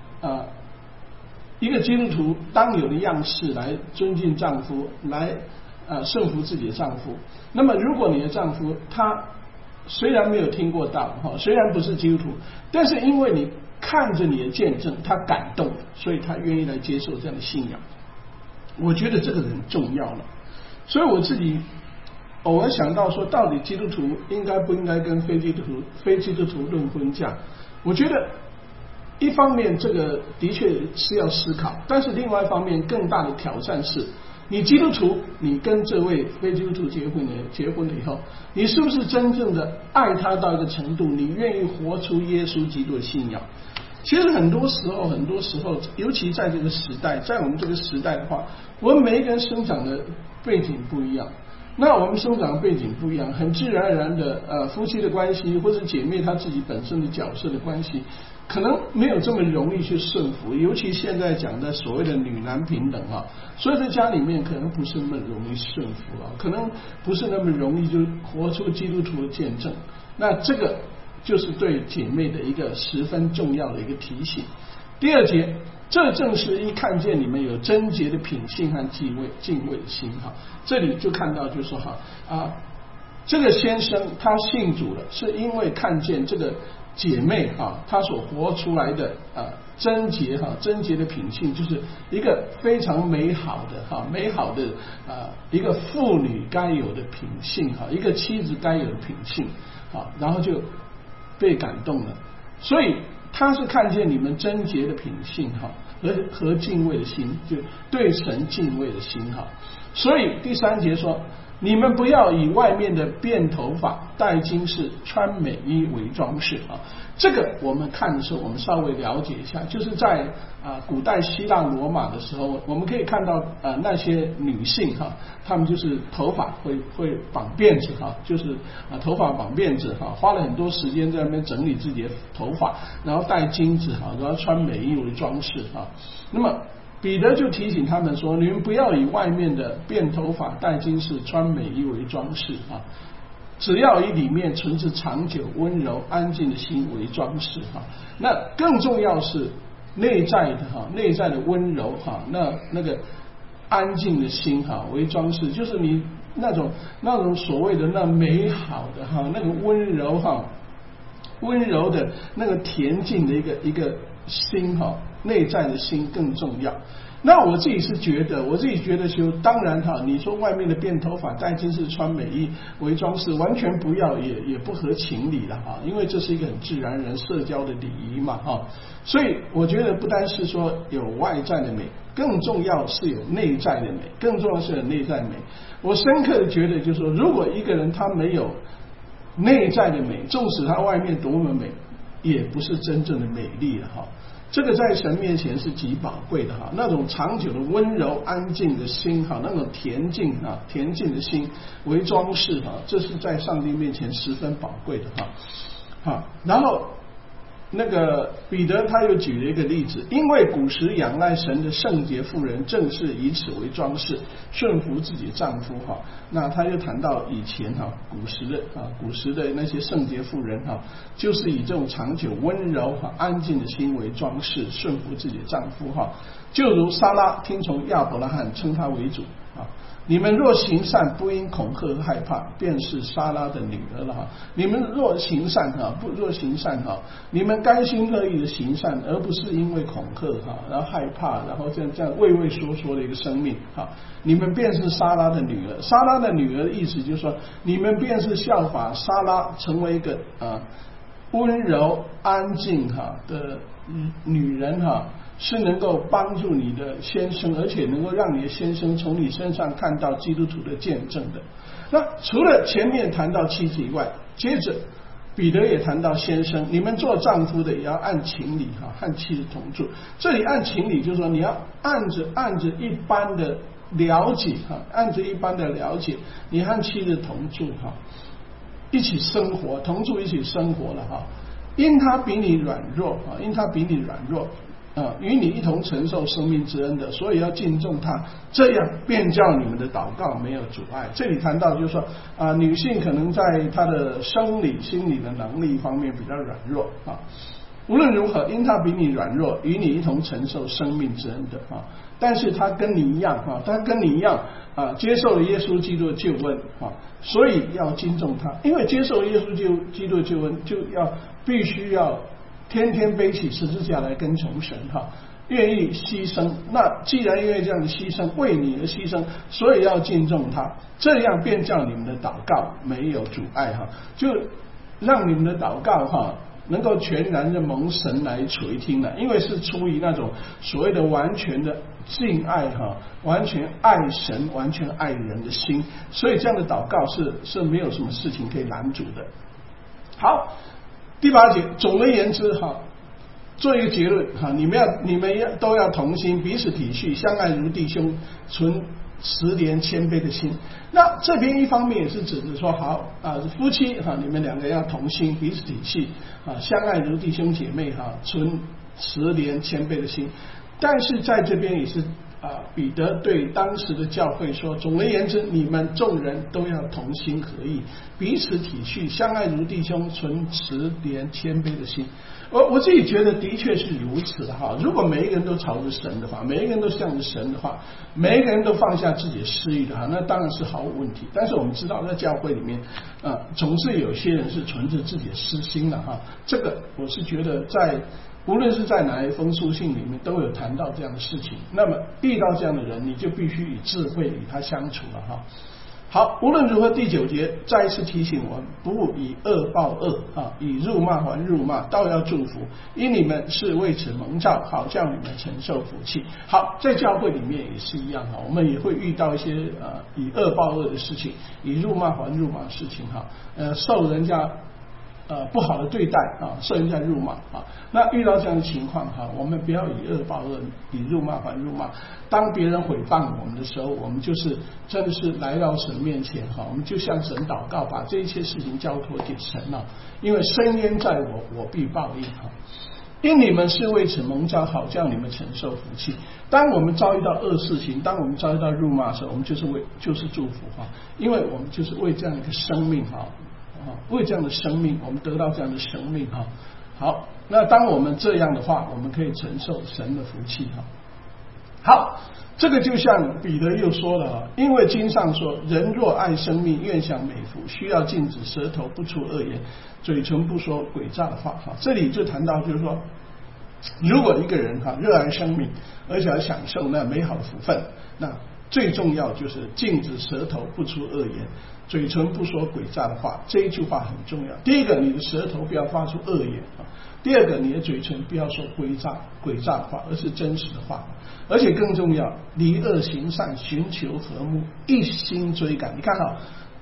一个基督徒当有的样式来尊敬丈夫，来顺服自己的丈夫。那么如果你的丈夫他虽然没有听过道虽然不是基督徒，但是因为你看着你的见证，他感动，所以他愿意来接受这样的信仰。我觉得这个很重要了。所以我自己偶尔想到说，到底基督徒应该不应该跟非基督徒论婚嫁？我觉得一方面这个的确是要思考，但是另外一方面更大的挑战是，你基督徒你跟这位非基督徒结婚了以后，你是不是真正的爱他到一个程度，你愿意活出耶稣基督的信仰？其实很多时候，尤其在这个时代，在我们这个时代的话，我们每一个人生长的背景不一样。那我们生长的背景不一样，很自然而然的夫妻的关系，或者姐妹她自己本身的角色的关系，可能没有这么容易去顺服。尤其现在讲的所谓的女男平等所以在家里面可能不是那么容易顺服可能不是那么容易就活出基督徒的见证。那这个就是对姐妹的一个十分重要的一个提醒。第二节，这正是一看见你们有贞洁的品性和敬畏的心这里就看到就是说这个先生他信主了，是因为看见这个姐妹她所活出来的贞洁的品性，就是一个非常美好的一个妇女该有的品性一个妻子该有的品性然后就被感动了。所以他是看见你们贞洁的品性和敬畏的心，就对神敬畏的心所以第3节说，你们不要以外面的辫头发、戴金饰、穿美衣为装饰这个我们看的时候，我们稍微了解一下，就是在古代希腊罗马的时候，我们可以看到那些女性她们就是头发会绑辫子就是头发绑辫子花了很多时间在那边整理自己的头发，然后戴金子然后穿美衣为装饰那么彼得就提醒他们说，你们不要以外面的辫头发、戴金饰、穿美衣为装饰只要以里面存着长久、温柔、安静的心为装饰那更重要是内在的温柔那个安静的心为装饰，就是你那种所谓的那美好的那个温柔的那个恬静的一个心内在的心更重要。那我自己觉得就当然你说外面的辫头发、戴金饰、穿美衣为装饰，完全不要也不合情理了因为这是一个很自然人社交的礼仪嘛所以我觉得不单是说有外在的美，更重要是有内在的美。我深刻的觉得就是说，如果一个人他没有内在的美，纵使他外面多么美，也不是真正的美丽了这个在神面前是极宝贵的哈，那种长久的温柔安静的心哈，那种恬静的心为装饰哈，这是在上帝面前十分宝贵的哈。好，然后那个彼得他又举了一个例子，因为古时仰赖神的圣洁妇人正是以此为装饰，顺服自己丈夫哈。那他又谈到以前哈，古时的那些圣洁妇人哈，就是以这种长久温柔哈安静的心为装饰，顺服自己的丈夫哈。就如撒拉听从亚伯拉罕，称他为主啊。你们若行善，不因恐吓和害怕，便是撒拉的女儿了哈。你们若行善哈，你们甘心乐意的行善，而不是因为恐吓哈，然后害怕，然后这样畏畏缩缩的一个生命哈，你们便是撒拉的女儿。撒拉的女儿的意思就是说，你们便是效法撒拉，成为一个温柔安静哈的女人哈。是能够帮助你的先生，而且能够让你的先生从你身上看到基督徒的见证的。那除了前面谈到妻子以外，接着彼得也谈到先生，你们做丈夫的也要按情理哈和妻子同住。这里按情理就是说你要按着一般的了解哈，你和妻子同住哈，一起生活，同住一起生活了哈。因他比你软弱，与你一同承受生命之恩的，所以要敬重他，这样便叫你们的祷告没有阻碍。这里谈到就是说女性可能在她的生理心理的能力方面比较软弱啊。无论如何，因他比你软弱，与你一同承受生命之恩的啊。但是他跟你一样接受了耶稣基督的救恩啊，所以要敬重他。因为接受耶稣基督的救恩，就必须要天天背起十字架来跟从神哈，愿意牺牲。那既然愿意这样的牺牲，为你而牺牲，所以要敬重他，这样便叫你们的祷告没有阻碍哈，就让你们的祷告哈能够全然的蒙神来垂听了，因为是出于那种所谓的完全的敬爱哈，完全爱神、完全爱人的心，所以这样的祷告是没有什么事情可以拦阻的。好，第8节，总而言之哈，做一个结论哈，你们都要同心，彼此体恤，相爱如弟兄，存慈怜谦卑的心。那这边一方面也是指着说，好夫妻哈，你们两个要同心，彼此体恤相爱如弟兄姐妹哈，存慈怜谦卑的心。但是在这边也是彼得对当时的教会说，总而言之，你们众人都要同心合意，彼此体恤，相爱如弟兄，存慈怜谦卑的心。我自己觉得的确是如此的哈。如果每一个人都朝着神的话，每一个人都向着神的话，每一个人都放下自己的私欲的话，那当然是毫无问题。但是我们知道在教会里面总是有些人是存着自己的私心的哈。这个我是觉得无论是在哪一封书信里面都有谈到这样的事情。那么遇到这样的人，你就必须以智慧与他相处了哈。好，无论如何，第9节再一次提醒我们，不以恶报恶以辱骂还辱骂，倒要祝福，因你们是为此蒙召，好叫你们承受福气。好，在教会里面也是一样哈，我们也会遇到一些以恶报恶的事情，以辱骂还辱骂的事情哈，受人家不好的对待受人家辱骂那遇到这样的情况我们不要以恶报恶，以辱骂还辱骂。当别人毁谤我们的时候，我们就是真的是来到神面前我们就向神祷告，把这一切事情交托给神因为深渊在我必报应因你们是为此蒙召，好叫你们承受福气。当我们遭遇到恶事情，当我们遭遇到辱骂的时候，我们就是祝福因为我们就是为这样一个生命为这样的生命，我们得到这样的生命好，那当我们这样的话，我们可以承受神的福气好，这个就像彼得又说了因为经上说，人若爱生命，愿享美福，需要禁止舌头不出恶言，嘴唇不说诡诈的话这里就谈到就是说，如果一个人热爱生命，而且要享受那美好的福分，那最重要就是禁止舌头不出恶言，嘴唇不说诡诈的话。这一句话很重要。第一个，你的舌头不要发出恶言第二个，你的嘴唇不要说诡诈的话，而是真实的话。而且更重要，离恶行善，寻求和睦，一心追赶。你看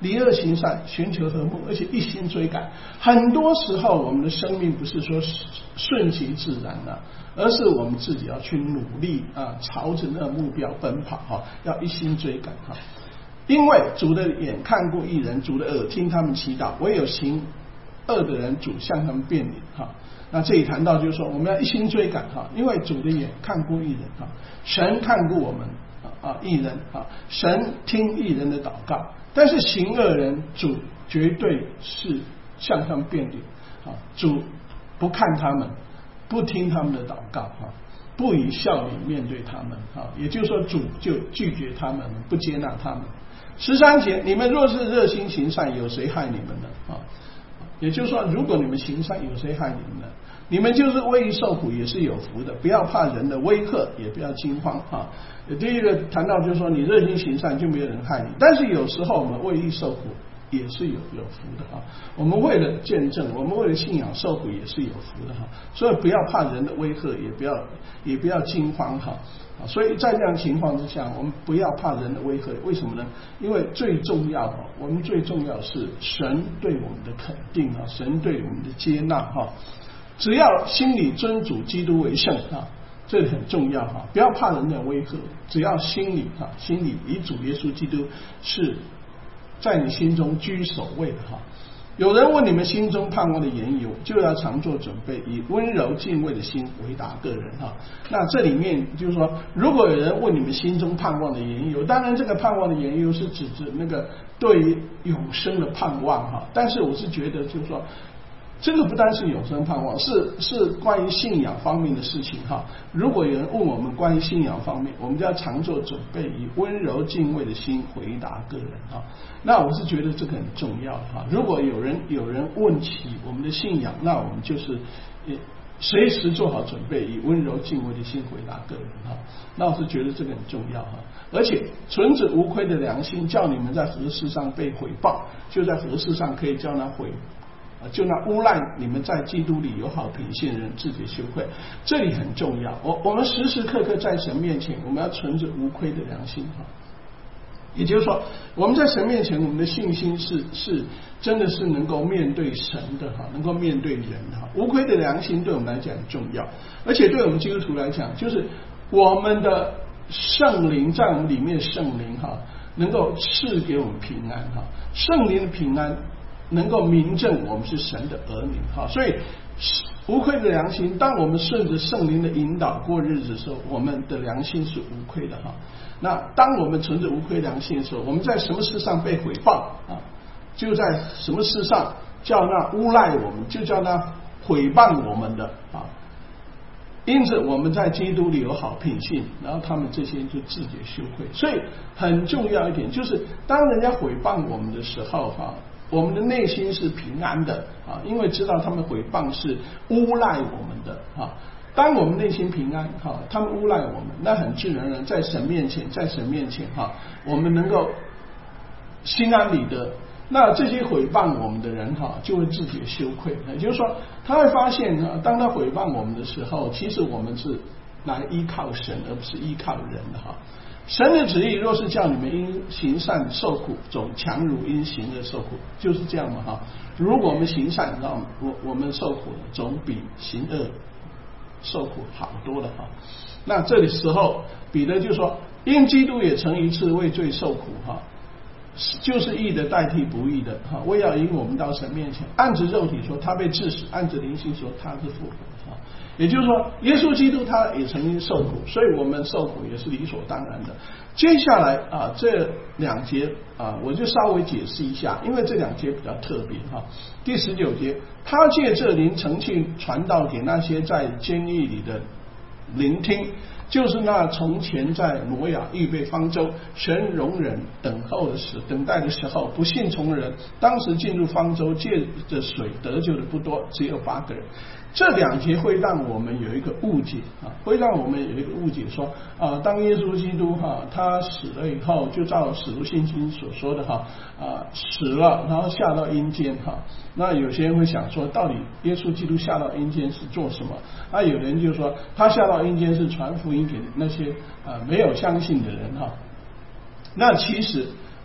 离恶行善，寻求和睦，而且一心追赶。很多时候我们的生命不是说顺其自然的，而是我们自己要去努力啊，朝着那个目标奔跑哈，要一心追赶哈。因为主的眼看顾义人，主的耳听他们祈祷，唯有行恶的人，主向他们变脸哈。那这里谈到就是说，我们要一心追赶哈，因为主的眼看顾义人哈，神看顾我们义人啊，神听义人的祷告，但是行恶人，主绝对是向他们变脸啊，主不看他们，不听他们的祷告哈，不以笑脸面对他们啊，也就是说，主就拒绝他们，不接纳他们。13节，你们若是热心行善，有谁害你们呢？啊，也就是说，如果你们行善，有谁害你们呢？你们就是为义受苦，也是有福的。不要怕人的威吓，也不要惊慌啊。第一个谈到就是说，你热心行善，就没有人害你。但是有时候我们为义受苦，也是有福的哈。我们为了见证，我们为了信仰受苦，也是有福的哈。所以不要怕人的威吓，也不要惊慌哈。所以在这样情况之下，我们不要怕人的威吓，为什么呢？因为最重要我们最重要是神对我们的肯定啊，神对我们的接纳哈。只要心里尊主基督为圣啊，这很重要哈，不要怕人的威吓，只要心里以主耶稣基督是在你心中居首位的哈。有人问你们心中盼望的缘由，就要常做准备，以温柔敬畏的心回答个人哈。那这里面就是说，如果有人问你们心中盼望的缘由，当然这个盼望的缘由是指着那个对于永生的盼望哈。但是我是觉得就是说，这个不单是永生盼望，是关于信仰方面的事情哈。如果有人问我们关于信仰方面，我们就要常做准备，以温柔敬畏的心回答个人哈。那我是觉得这个很重要哈。如果有人问起我们的信仰，那我们就是随时做好准备，以温柔敬畏的心回答个人哈。那我是觉得这个很重要哈。而且存着无亏的良心，叫你们在何事上被毁谤，就在何事上可以叫那就那诬赖你们在基督里有好品性的人自己羞愧，这里很重要。我们时时刻刻在神面前，我们要存着无亏的良心哈。也就是说，我们在神面前，我们的信心是真的是能够面对神的哈，能够面对人哈。无亏的良心对我们来讲很重要，而且对我们基督徒来讲，就是我们的圣灵在我们里面，圣灵哈能够赐给我们平安哈，圣灵的平安能够明证我们是神的儿女哈。所以无愧的良心，当我们顺着圣灵的引导过日子的时候，我们的良心是无愧的哈。那当我们存着无愧良心的时候，我们在什么事上被毁谤啊，就在什么事上叫那诬赖我们，就叫那毁谤我们的啊。因此我们在基督里有好品性，然后他们这些人就自觉羞愧。所以很重要一点就是，当人家毁谤我们的时候哈，我们的内心是平安的啊，因为知道他们毁谤是诬赖我们的啊。当我们内心平安哈，他们诬赖我们，那很自然而然在神面前哈，我们能够心安理得。那这些毁谤我们的人哈，就会自觉羞愧。也就是说，他会发现呢，当他毁谤我们的时候，其实我们是来依靠神，而不是依靠人的哈。神的旨意若是叫你们因行善受苦，总强如因行恶受苦，就是这样嘛哈。如果我们行善，那我们受苦总比行恶受苦好多了哈。那这里时候彼得就说，因基督也曾一次为罪受苦哈，就是义的代替不义的哈，为要引我们到神面前。按着肉体说他被治死，按着灵性说他是复活哈。也就是说，耶稣基督他也曾经受苦，所以我们受苦也是理所当然的。接下来这两节我就稍微解释一下，因为这两节比较特别哈。第19节，他借这灵曾去传道给那些在监狱里的聆听，就是那从前在挪亚预备方舟，神容忍等待的时候，不信从的人，当时进入方舟，借着水得救的不多，只有8个人。这两节会让我们有一个误解会让我们有一个误解说当耶稣基督他死了以后，就照使徒信经所说的死了，然后下到阴间那有些人会想说，到底耶稣基督下到阴间是做什么？有人就说他下到阴间是传福音给那些没有相信的人那其实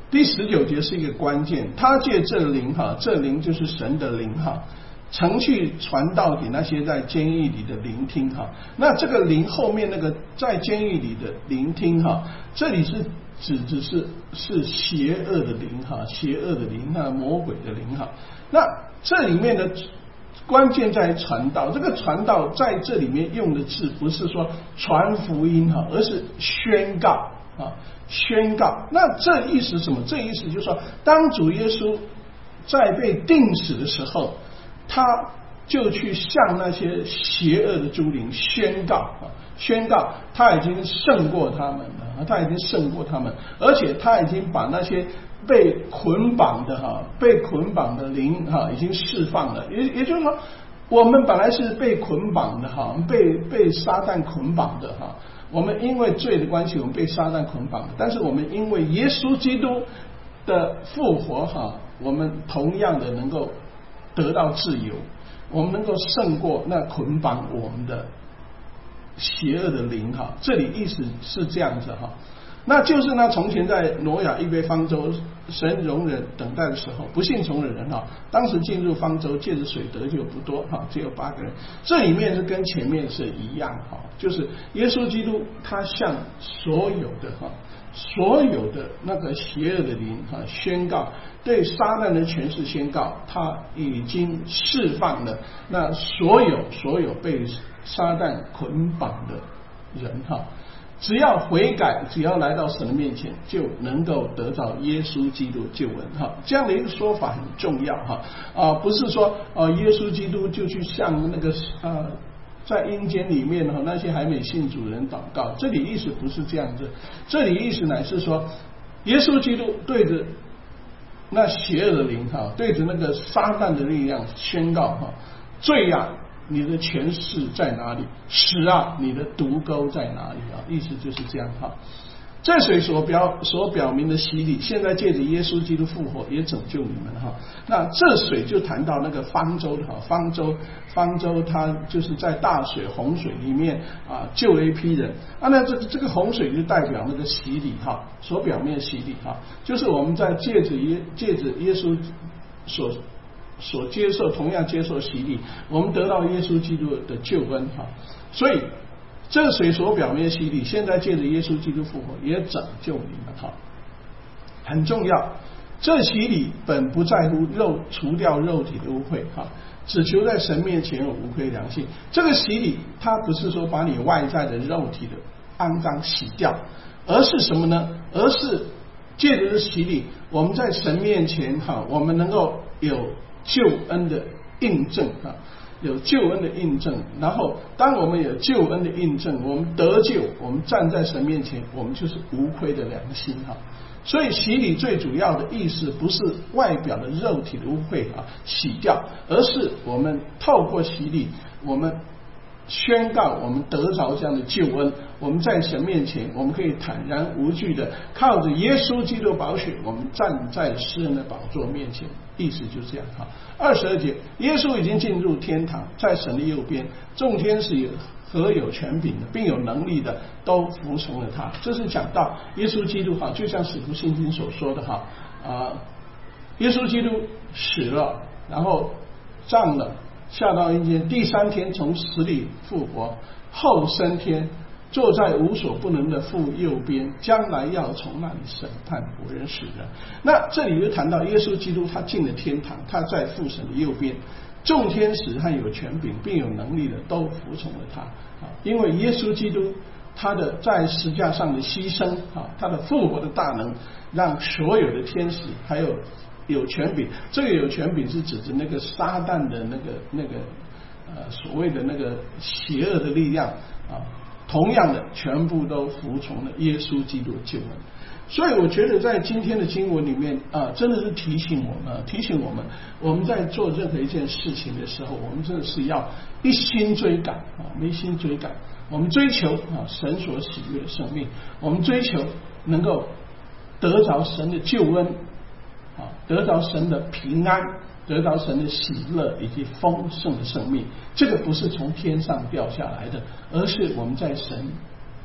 第19节是一个关键，他借这灵哈，这灵就是神的灵哈，曾去传道给那些在监狱里的聆听哈。那这个灵后面那个在监狱里的聆听哈，这里是指的是邪恶的灵哈，邪恶的灵，那魔鬼的灵哈。那这里面的关键在传道，这个传道在这里面用的字不是说传福音哈，而是宣告啊，宣告。那这意思是什么？这意思就是说，当主耶稣在被钉死的时候，他就去向那些邪恶的诸灵宣告啊，宣告他已经胜过他们了，他已经胜过他们，而且他已经把那些被捆绑的灵哈，已经释放了。也就是说，我们本来是被捆绑的哈，被撒旦捆绑的哈。我们因为罪的关系，我们被撒旦捆绑，但是我们因为耶稣基督的复活哈，我们同样的能够得到自由，我们能够胜过那捆绑我们的邪恶的灵哈。这里意思是这样子哈。那就是那从前在挪亚预备方舟，神容忍等待的时候，不信从的人哈，当时进入方舟，借着水得救不多哈，只有8个人。这里面是跟前面是一样哈，就是耶稣基督他向所有的那个邪恶的灵哈宣告，对撒旦的权势宣告，他已经释放了那所有被撒旦捆绑的人哈。只要悔改，只要来到神的面前，就能够得到耶稣基督救恩哈。这样的一个说法很重要哈不是说耶稣基督就去向那个在阴间里面那些还没信主人祷告，这里意思不是这样子，这里意思乃是说，耶稣基督对着那邪恶的灵哈，对着那个撒旦的力量宣告哈，罪啊，你的权势在哪里？死啊，你的毒钩在哪里啊？意思就是这样哈。这水所表明的洗礼，现在借着耶稣基督复活也拯救你们哈。那这水就谈到那个方舟哈，方舟它就是在大水洪水里面救了一批人那这个洪水就代表那个洗礼哈，所表面的洗礼哈，就是我们在借着耶稣所接受，同样接受洗礼，我们得到耶稣基督的救恩哈。所以这水所表面的洗礼，现在借着耶稣基督复活也拯救你们哈，很重要。这洗礼本不在乎除掉肉体的污秽哈，只求在神面前有无愧良心。这个洗礼它不是说把你外在的肉体的肮脏洗掉，而是什么呢？而是借着这洗礼，我们在神面前哈，我们能够有救恩的印证有救恩的印证。然后当我们有救恩的印证，我们得救，我们站在神面前，我们就是无愧的良心所以洗礼最主要的意思不是外表的肉体的污秽洗掉，而是我们透过洗礼，我们宣告我们得着这样的救恩，我们在神面前，我们可以坦然无惧的靠着耶稣基督宝血，我们站在诗人的宝座面前。意思就是这样22节，耶稣已经进入天堂，在神的右边，众天使和有权柄的并有能力的都服从了他。这是讲到耶稣基督就像使徒信经所说的耶稣基督死了，然后葬了，下到阴间，第3天从死里复活，后升天，坐在无所不能的父右边，将来要从那里审判活人死人。那这里就谈到耶稣基督他进了天堂，他在父神的右边，众天使和有权柄并有能力的都服从了他因为耶稣基督他的在十架上的牺牲他的复活的大能，让所有的天使还有权柄，这个有权柄是指着那个撒旦的那个所谓的那个邪恶的力量同样的全部都服从了耶稣基督的救恩。所以我觉得在今天的经文里面真的是提醒我们我们在做任何一件事情的时候，我们真的是要一心追赶一心追赶，我们追求神所喜悦的生命，我们追求能够得着神的救恩得着神的平安，得到神的喜乐以及丰盛的生命。这个不是从天上掉下来的，而是我们在神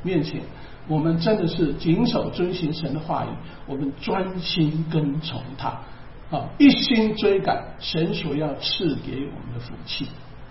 面前，我们真的是谨守遵行神的话语，我们专心跟从他，一心追赶神所要赐给我们的福气。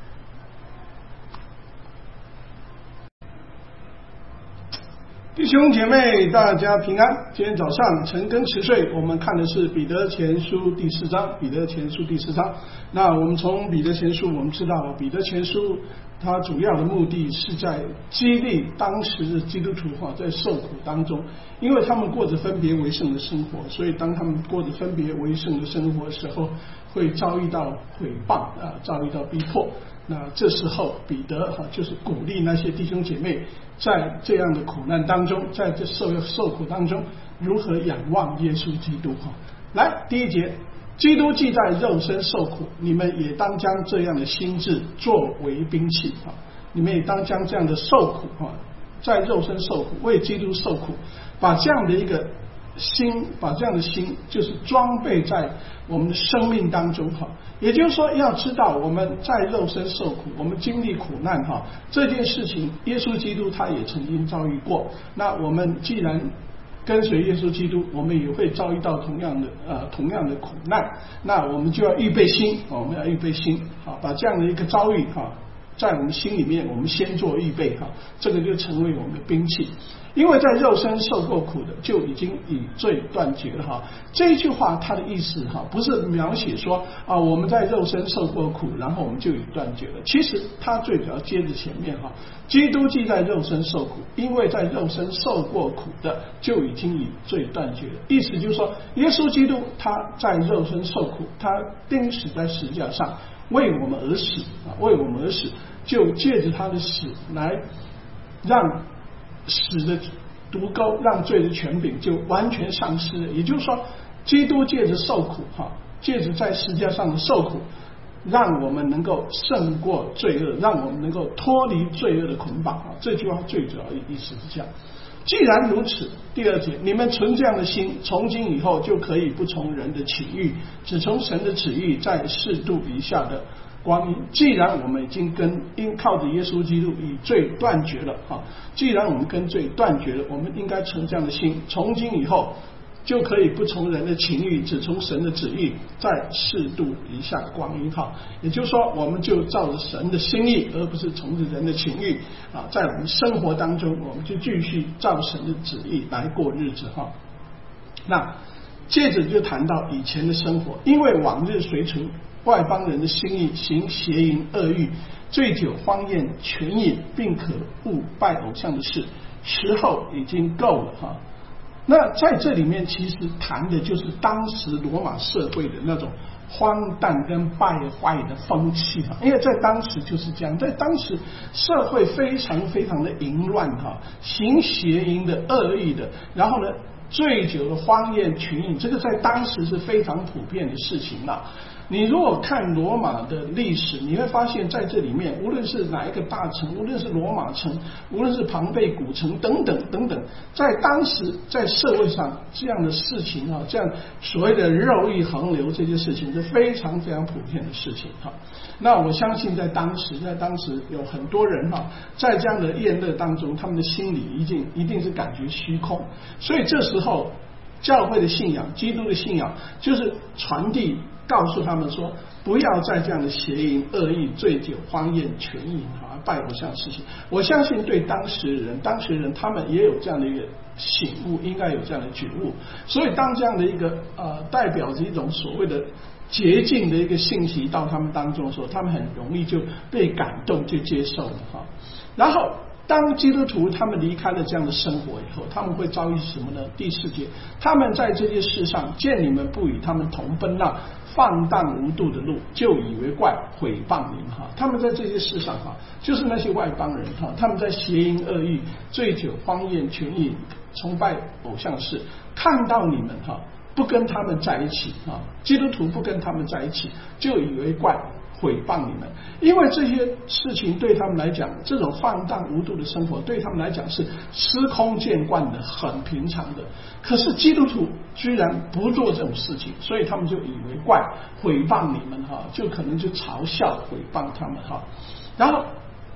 弟兄姐妹，大家平安。今天早上晨更迟睡，我们看的是彼得前书第4章。彼得前书第4章，那我们从彼得前书，我们知道彼得前书它主要的目的是在激励当时的基督徒在受苦当中，因为他们过着分别为圣的生活，所以当他们过着分别为圣的生活的时候，会遭遇到毁谤遭遇到逼迫。那这时候彼得就是鼓励那些弟兄姐妹，在这样的苦难当中，在这受苦当中，如何仰望耶稣基督。来，第1节，基督既在肉身受苦，你们也当将这样的心志作为兵器。你们也当将这样的受苦，在肉身受苦，为基督受苦，把这样的一个心，把这样的心就是装备在我们的生命当中。也就是说，要知道我们在肉身受苦，我们经历苦难这件事情，耶稣基督他也曾经遭遇过。那我们既然跟随耶稣基督，我们也会遭遇到同样的苦难，那我们就要预备心，我们要预备心，把这样的一个遭遇在我们心里面，我们先做预备，这个就成为我们的兵器。因为在肉身受过苦的，就已经与罪断绝了。这一句话它的意思不是描写说我们在肉身受过苦，然后我们就与断绝了。其实它最主要接着前面基督既在肉身受苦，因为在肉身受过苦的，就已经与罪断绝了。意思就是说，耶稣基督他在肉身受苦，他钉死在十字架上，为我们而死，为我们而死，就借着他的死来让死的毒钩，让罪的权柄就完全丧失了。也就是说，基督借着受苦借着在十字架上的受苦，让我们能够胜过罪恶，让我们能够脱离罪恶的捆绑。这句话最主要的意思是这样。既然如此，第2节，你们存这样的心，从今以后就可以不从人的情欲，只从神的旨意，在4度以下的光阴。既然我们已经靠着耶稣基督与罪断绝了既然我们跟罪断绝了，我们应该存这样的心，从今以后就可以不从人的情欲，只从神的旨意，在4度以下的光阴。也就是说，我们就照着神的心意，而不是从着人的情欲在我们生活当中，我们就继续照神的旨意来过日子那接着就谈到以前的生活，因为往日随从外邦人的心意，行邪淫恶欲，醉酒荒宴全饮，并可恶拜偶像的事，时候已经够了那在这里面其实谈的就是当时罗马社会的那种荒诞跟败坏的风气因为在当时就是这样，在当时社会非常非常的淫乱行邪淫的恶意的，然后呢醉酒的荒宴群饮，这个在当时是非常普遍的事情了。你如果看罗马的历史，你会发现在这里面，无论是哪一个大城，无论是罗马城，无论是庞贝古城等等等等，在当时在社会上这样的事情这样所谓的肉欲横流，这些事情是非常非常普遍的事情那我相信在当时有很多人在这样的宴乐当中，他们的心里一定是感觉虚空，所以这时候教会的信仰，基督的信仰，就是传递告诉他们说，不要再这样的邪淫恶意醉酒荒宴全饮拜偶像的事情。我相信对当时人他们也有这样的一个醒悟，应该有这样的觉悟。所以当这样的一个代表着一种所谓的洁净的一个信息到他们当中的时候，他们很容易就被感动，就接受了然后当基督徒他们离开了这样的生活以后，他们会遭遇什么呢？第4节，他们在这些事上见你们不与他们同奔那放荡无度的路，就以为怪，毁谤你们他们在这些事上就是那些外邦人他们在邪淫恶意、醉酒荒宴全饮、崇拜偶像事，看到你们不跟他们在一起基督徒不跟他们在一起，就以为怪，毁谤你们。因为这些事情对他们来讲，这种放荡无度的生活对他们来讲是司空见惯的，很平常的。可是基督徒居然不做这种事情，所以他们就以为怪，毁谤你们就可能就嘲笑毁谤他们然后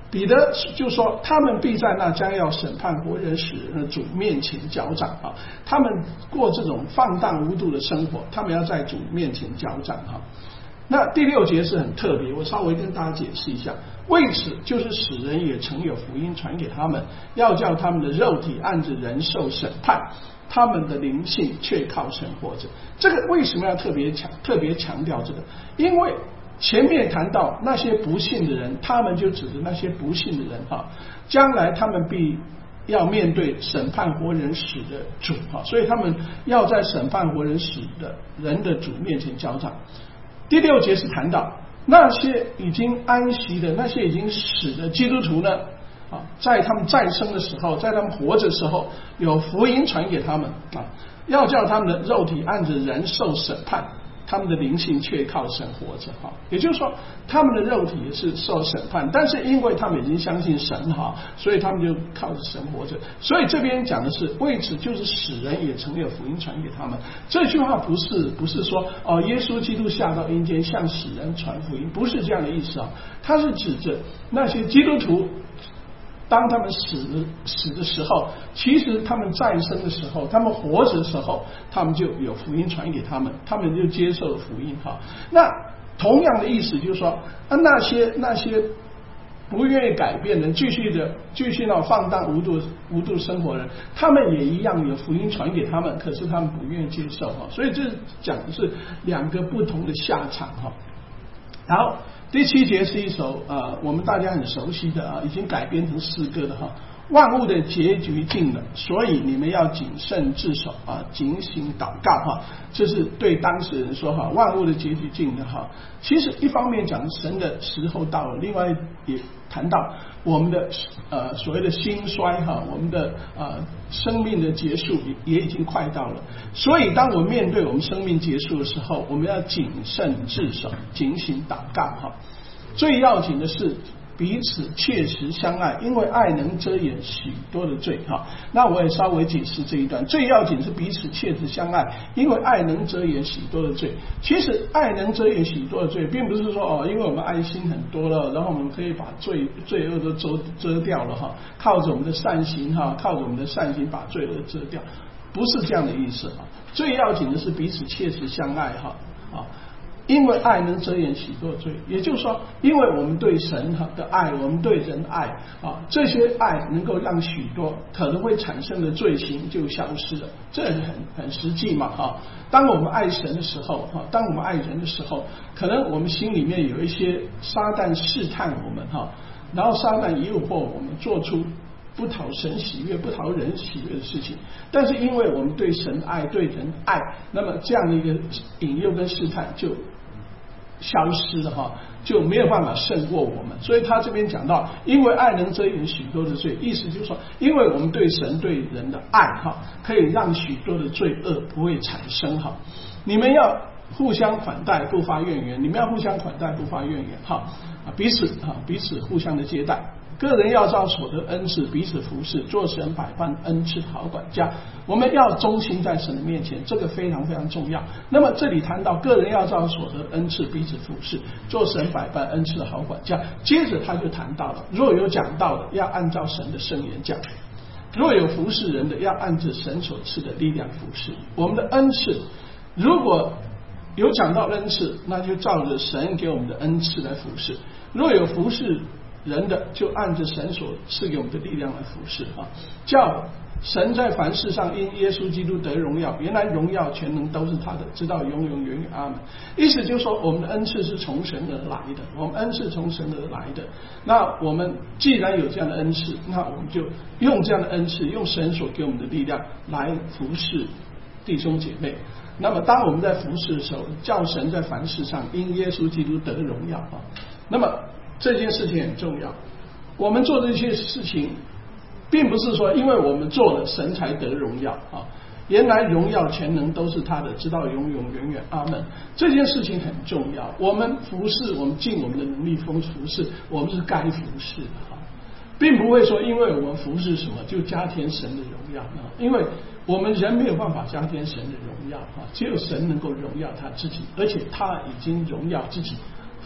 彼得就说，他们必在那将要审判活人死人的主面前交账啊！他们过这种放荡无度的生活，他们要在主面前交账哈。那第6节是很特别，我稍微跟大家解释一下。为此，就是使人也曾有福音传给他们，要叫他们的肉体按着人受审判，他们的灵性却靠神活着。这个为什么要特别强调这个？因为前面谈到那些不信的人，他们就指着那些不信的人哈，将来他们必要面对审判活人死的主哈，所以他们要在审判活人死的人的主面前交账。第6节是谈到那些已经安息的、那些已经死的基督徒呢，啊，在他们再生的时候，在他们活着的时候，有福音传给他们啊，要叫他们的肉体按着人受审判，他们的灵性却靠神活着哈。也就是说，他们的肉体也是受审判，但是因为他们已经相信神哈，所以他们就靠着神活着。所以这边讲的是为此，就是使人也曾有福音传给他们。这句话不是说哦，耶稣基督下到阴间向死人传福音，不是这样的意思啊。他是指着那些基督徒，当他们死的时候，其实他们再生的时候，他们活着的时候，他们就有福音传给他们，他们就接受了福音哈。那同样的意思就是说，那些不愿意改变的，继续那放荡无度生活的人，他们也一样有福音传给他们，可是他们不愿意接受哈。所以这讲的是2个不同的下场哈。好，第7节是一首我们大家很熟悉的已经改编成诗歌的哈。万物的结局近了，所以你们要谨慎自守警醒祷告哈。这是对当事人说哈，万物的结局近了哈。其实一方面讲神的时候到了，另外也谈到我们的所谓的兴衰哈，我们的生命的结束也已经快到了。所以当我们面对我们生命结束的时候，我们要谨慎自守，警醒祷告哈。最要紧的是彼此切实相爱，因为爱能遮掩许多的罪哈。那我也稍微解释这一段，最要紧是彼此切实相爱，因为爱能遮掩许多的罪。其实爱能遮掩许多的罪，并不是说因为我们爱心很多了，然后我们可以把罪恶都遮掉了哈，靠着我们的善行哈，靠着我们的善行把罪恶遮掉，不是这样的意思哈。最要紧的是彼此切实相爱哈因为爱能遮掩许多罪，也就是说，因为我们对神的爱，我们对人爱这些爱能够让许多可能会产生的罪行就消失了，这很实际嘛当我们爱神的时候当我们爱人的时候，可能我们心里面有一些撒旦试探我们然后撒旦诱惑我们做出不讨神喜悦、不讨人喜悦的事情，但是因为我们对神爱、对人爱，那么这样的一个引诱跟试探就消失了就没有办法胜过我们。所以他这边讲到，因为爱能遮掩许多的罪，意思就是说，因为我们对神对人的爱可以让许多的罪恶不会产生你们要互相款待，不发怨言。你们要互相款待，不发怨言彼此互相的接待。个人要照所得恩赐彼此服侍，做神百般恩赐的好管家。我们要忠心在神的面前，这个非常非常重要。那么这里谈到个人要照所得恩赐彼此服侍，做神百般恩赐的好管家。接着他就谈到了，若有讲道的，要按照神的圣言讲；若有服侍人的，要按着神所赐的力量服侍。我们的恩赐，如果有讲道恩赐，那就照着神给我们的恩赐来服侍；若有服侍人的，就按着神所赐给我们的力量来服侍叫神在凡事上因耶稣基督得荣耀。原来荣耀全能都是他的，直到永永远远阿们。意思就是说，我们的恩赐是从神而来的，我们恩赐从神而来的。那我们既然有这样的恩赐，那我们就用这样的恩赐，用神所给我们的力量来服侍弟兄姐妹。那么当我们在服侍的时候，叫神在凡事上因耶稣基督得荣耀那么这件事情很重要。我们做这些事情并不是说因为我们做了神才得荣耀原来荣耀全能都是他的，直到永永远远阿们。这件事情很重要。我们服侍，我们尽我们的能力服侍，我们是该服侍的并不会说因为我们服侍什么就加添神的荣耀因为我们人没有办法加添神的荣耀只有神能够荣耀他自己，而且他已经荣耀自己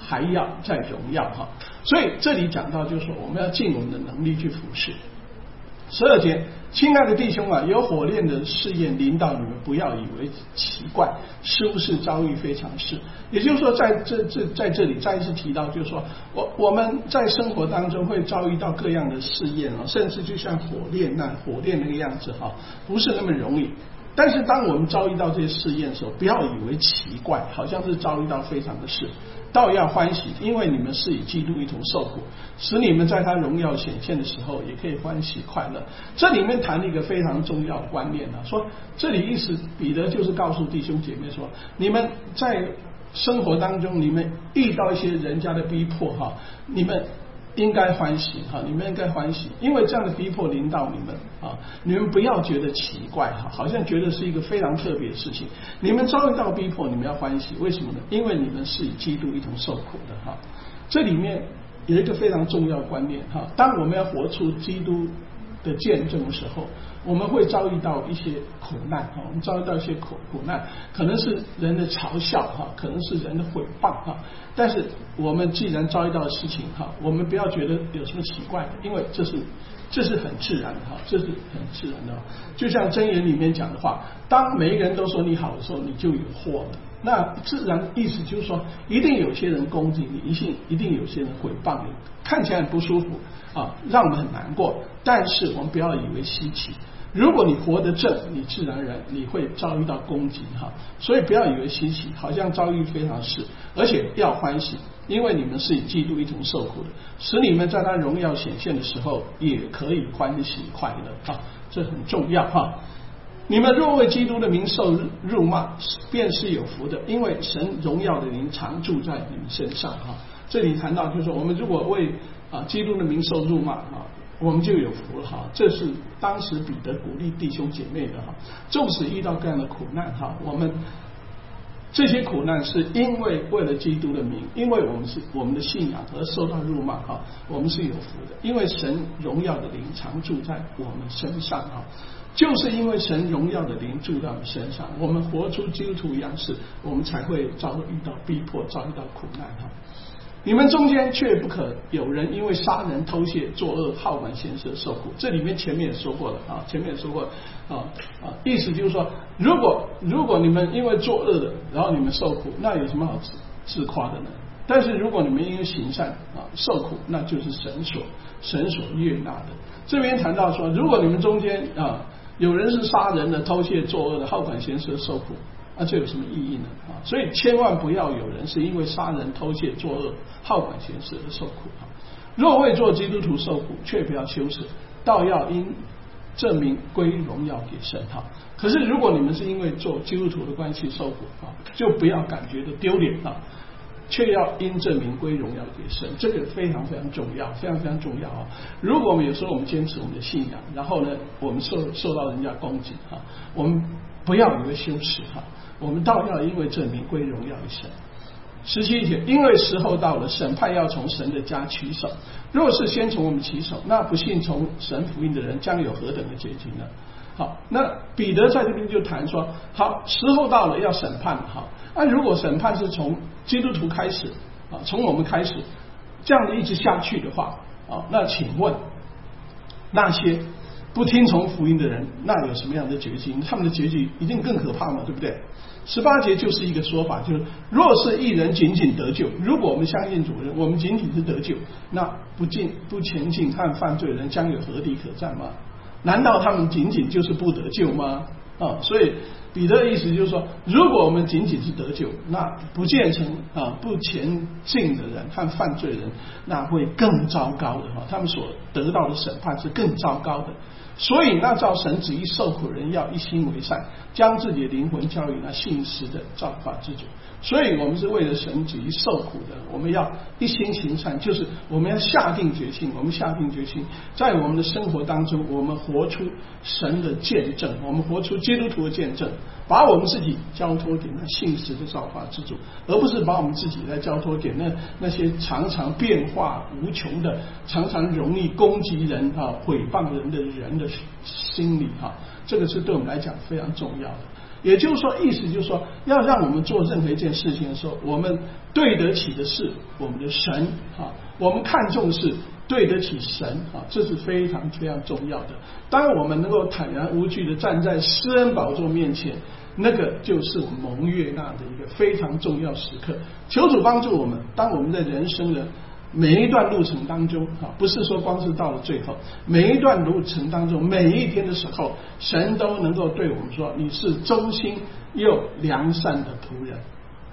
还要再荣耀哈。所以这里讲到就是说，我们要尽我们的能力去服侍。12节，亲爱的弟兄啊，有火炼的试验临到你们，不要以为奇怪，是不是遭遇非常事？也就是说，在这里再一次提到，就是说我们在生活当中会遭遇到各样的试验啊，甚至就像火炼那个样子哈，不是那么容易。但是当我们遭遇到这些试验的时候，不要以为奇怪，好像是遭遇到非常的事，倒要欢喜，因为你们是与基督一同受苦，使你们在他荣耀显现的时候也可以欢喜快乐。这里面谈了一个非常重要的观念啊，说这里意思彼得就是告诉弟兄姐妹说，你们在生活当中，你们遇到一些人家的逼迫哈，你们应该欢喜哈，你们应该欢喜，因为这样的逼迫临到你们啊，你们不要觉得奇怪哈，好像觉得是一个非常特别的事情。你们遭遇到逼迫，你们要欢喜，为什么呢？因为你们是与基督一同受苦的哈。这里面有一个非常重要的观念哈，当我们要活出基督的见证的时候，我们会遭遇到一些苦难哈，我们遭遇到一些苦难，可能是人的嘲笑哈，可能是人的毁谤哈。但是我们既然遭遇到的事情哈，我们不要觉得有什么奇怪的，因为这是很自然的哈，这是很自然的。就像箴言里面讲的话，当每一个人都说你好的时候，你就有祸了。那自然意思就是说，一定有些人攻击你，一定有些人诽谤你，看起来很不舒服啊，让我们很难过。但是我们不要以为稀奇，如果你活得正，你自然而然你会遭遇到攻击哈，所以不要以为稀奇，好像遭遇非常事，而且要欢喜，因为你们是与基督一同受苦的，使你们在他荣耀显现的时候也可以欢喜快乐啊，这很重要哈。你们若为基督的名受辱骂，便是有福的，因为神荣耀的灵常住在你们身上哈。这里谈到就是说，我们如果为基督的名受辱骂啊，我们就有福了哈。这是当时彼得鼓励弟兄姐妹的哈。纵使遇到各样的苦难哈，我们这些苦难是因为了基督的名，因为我们的信仰而受到辱骂哈，我们是有福的，因为神荣耀的灵常住在我们身上哈。就是因为神荣耀的灵住在我们身上，我们活出基督徒样式，我们才会遭遇到逼迫，遭遇到苦难哈。你们中间却不可有人因为杀人、偷窃、作恶、好管闲事受苦。这里面前面也说过了啊，意思就是说，如果你们因为作恶的，然后你们受苦，那有什么好自夸的呢？但是如果你们因为行善受苦，那就是神所悦纳的。这边谈到说，如果你们中间有人是杀人的、偷窃、作恶的、好管闲事受苦，那这有什么意义呢？所以千万不要有人是因为杀人、偷窃、作恶、好管闲事而受苦。若为做基督徒受苦，却不要羞耻，倒要因证明归荣耀给神哈。可是如果你们是因为做基督徒的关系受苦就不要感觉到丢脸却要因证明归荣耀给神，这个非常非常重要，非常非常重要啊！如果我们有时候我们坚持我们的信仰，然后呢，我们受到人家攻击我们不要以为羞耻我们倒要因为证明归荣耀给神。17节，因为时候到了，审判要从神的家起手，若是先从我们起手，那不信从神福音的人将有何等的结局呢？好，那彼得在这边就谈说，好，时候到了要审判那如果审判是从基督徒开始从我们开始，这样的一直下去的话那请问那些不听从福音的人，那有什么样的结局？他们的结局一定更可怕嘛，对不对？18节就是一个说法，就是若是一人仅仅得救，如果我们相信主人，我们仅仅是得救，那不前进和犯罪人将有何地可占吗？难道他们仅仅就是不得救吗？所以彼得的意思就是说，如果我们仅仅是得救，那不前进的人和犯罪人，那会更糟糕的他们所得到的审判是更糟糕的。所以那照神旨意受苦人要一心为善，将自己的灵魂交予那信实的造化之主。所以我们是为了神旨意受苦的，我们要一心行善，就是我们要下定决心，在我们的生活当中，我们活出神的见证，我们活出基督徒的见证，把我们自己交托给那信实的造化之主，而不是把我们自己来交托给那些常常变化无穷的、常常容易攻击人毁谤人的心理这个是对我们来讲非常重要的。 也就是说，意思就是说，要让我们做任何一件事情的时候，我们对得起的是我们的神啊，我们看重的是对得起神啊，这是非常非常重要的。当我们能够坦然无惧的站在施恩宝座面前，那个就是我们蒙悦纳的一个非常重要时刻。求主帮助我们，当我们在人生的每一段路程当中啊，不是说光是到了最后，每一段路程当中，每一天的时候，神都能够对我们说，你是忠心又良善的仆人。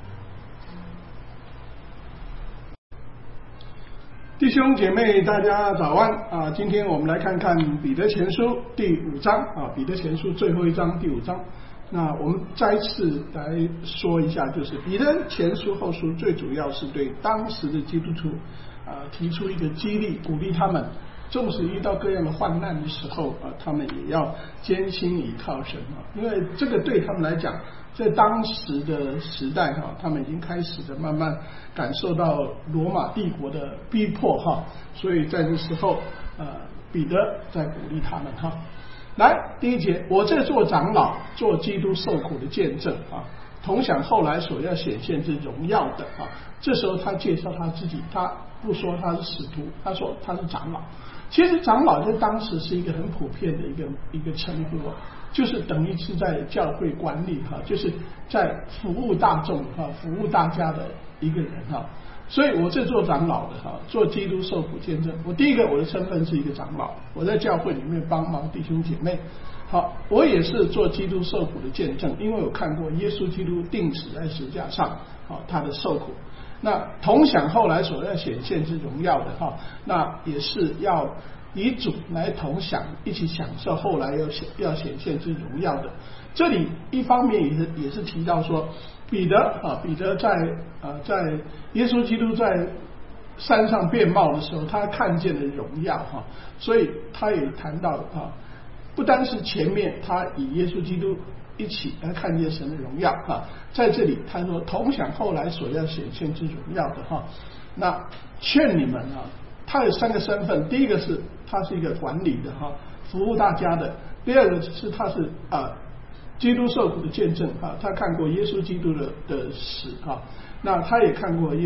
弟兄姐妹，大家早安啊！今天我们来看看彼得前书第5章啊，彼得前书最后一章第5章。那我们再一次来说一下，就是彼得前书后书最主要是对当时的基督徒提出一个激励，鼓励他们，纵使遇到各样的患难的时候他们也要坚心倚靠神啊，因为这个对他们来讲，在当时的时代他们已经开始的慢慢感受到罗马帝国的逼迫所以在这时候彼得在鼓励他们来，第1节，我这做长老，做基督受苦的见证同享后来所要显现之荣耀的这时候他介绍他自己，他不说他是使徒，他说他是长老。其实长老在当时是一个很普遍的一个称呼就是等于是在教会管理就是在服务大众服务大家的一个人所以我这做长老的做基督受苦见证，我第一个我的身份是一个长老，我在教会里面帮忙弟兄姐妹。我也是做基督受苦的见证，因为我看过耶稣基督钉死在十字架上他的受苦，那同享后来所要显现之荣耀的那也是要以主来同享，一起享受后来要显现之荣耀的。这里一方面也是提到说，彼得在耶稣基督在山上变貌的时候，他看见了荣耀所以他也谈到不单是前面他以耶稣基督一起来看见神的荣耀在这里他说同享后来所要显现之荣耀的那劝你们他有3个身份，第一个是他是一个管理的服务大家的，第二个是他是基督受苦的见证他看过耶稣基督的死那他也看过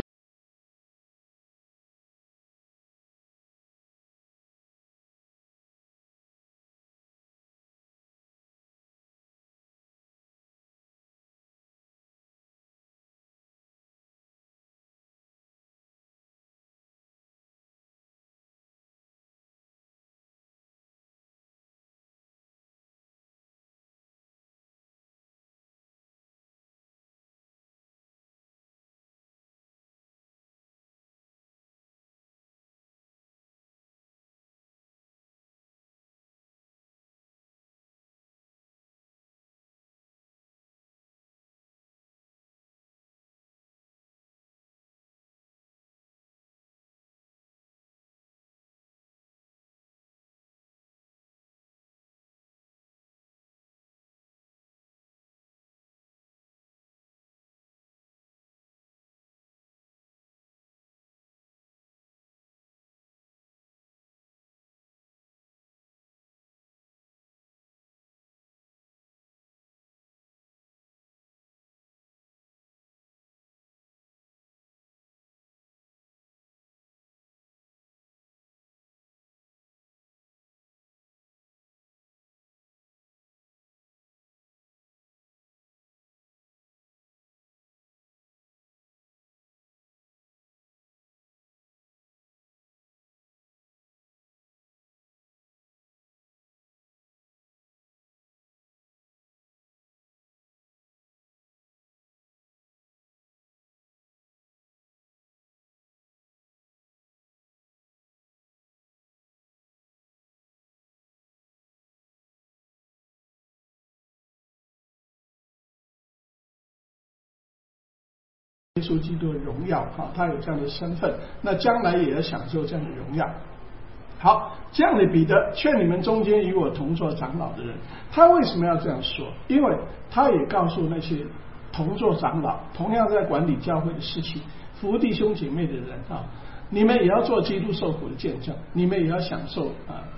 耶稣基督的荣耀他有这样的身份，那将来也要享受这样的荣耀。好，这样的彼得劝你们中间与我同做长老的人，他为什么要这样说？因为他也告诉那些同做长老，同样在管理教会的事情，服务弟兄姐妹的人你们也要做基督受苦的见证，你们也要享受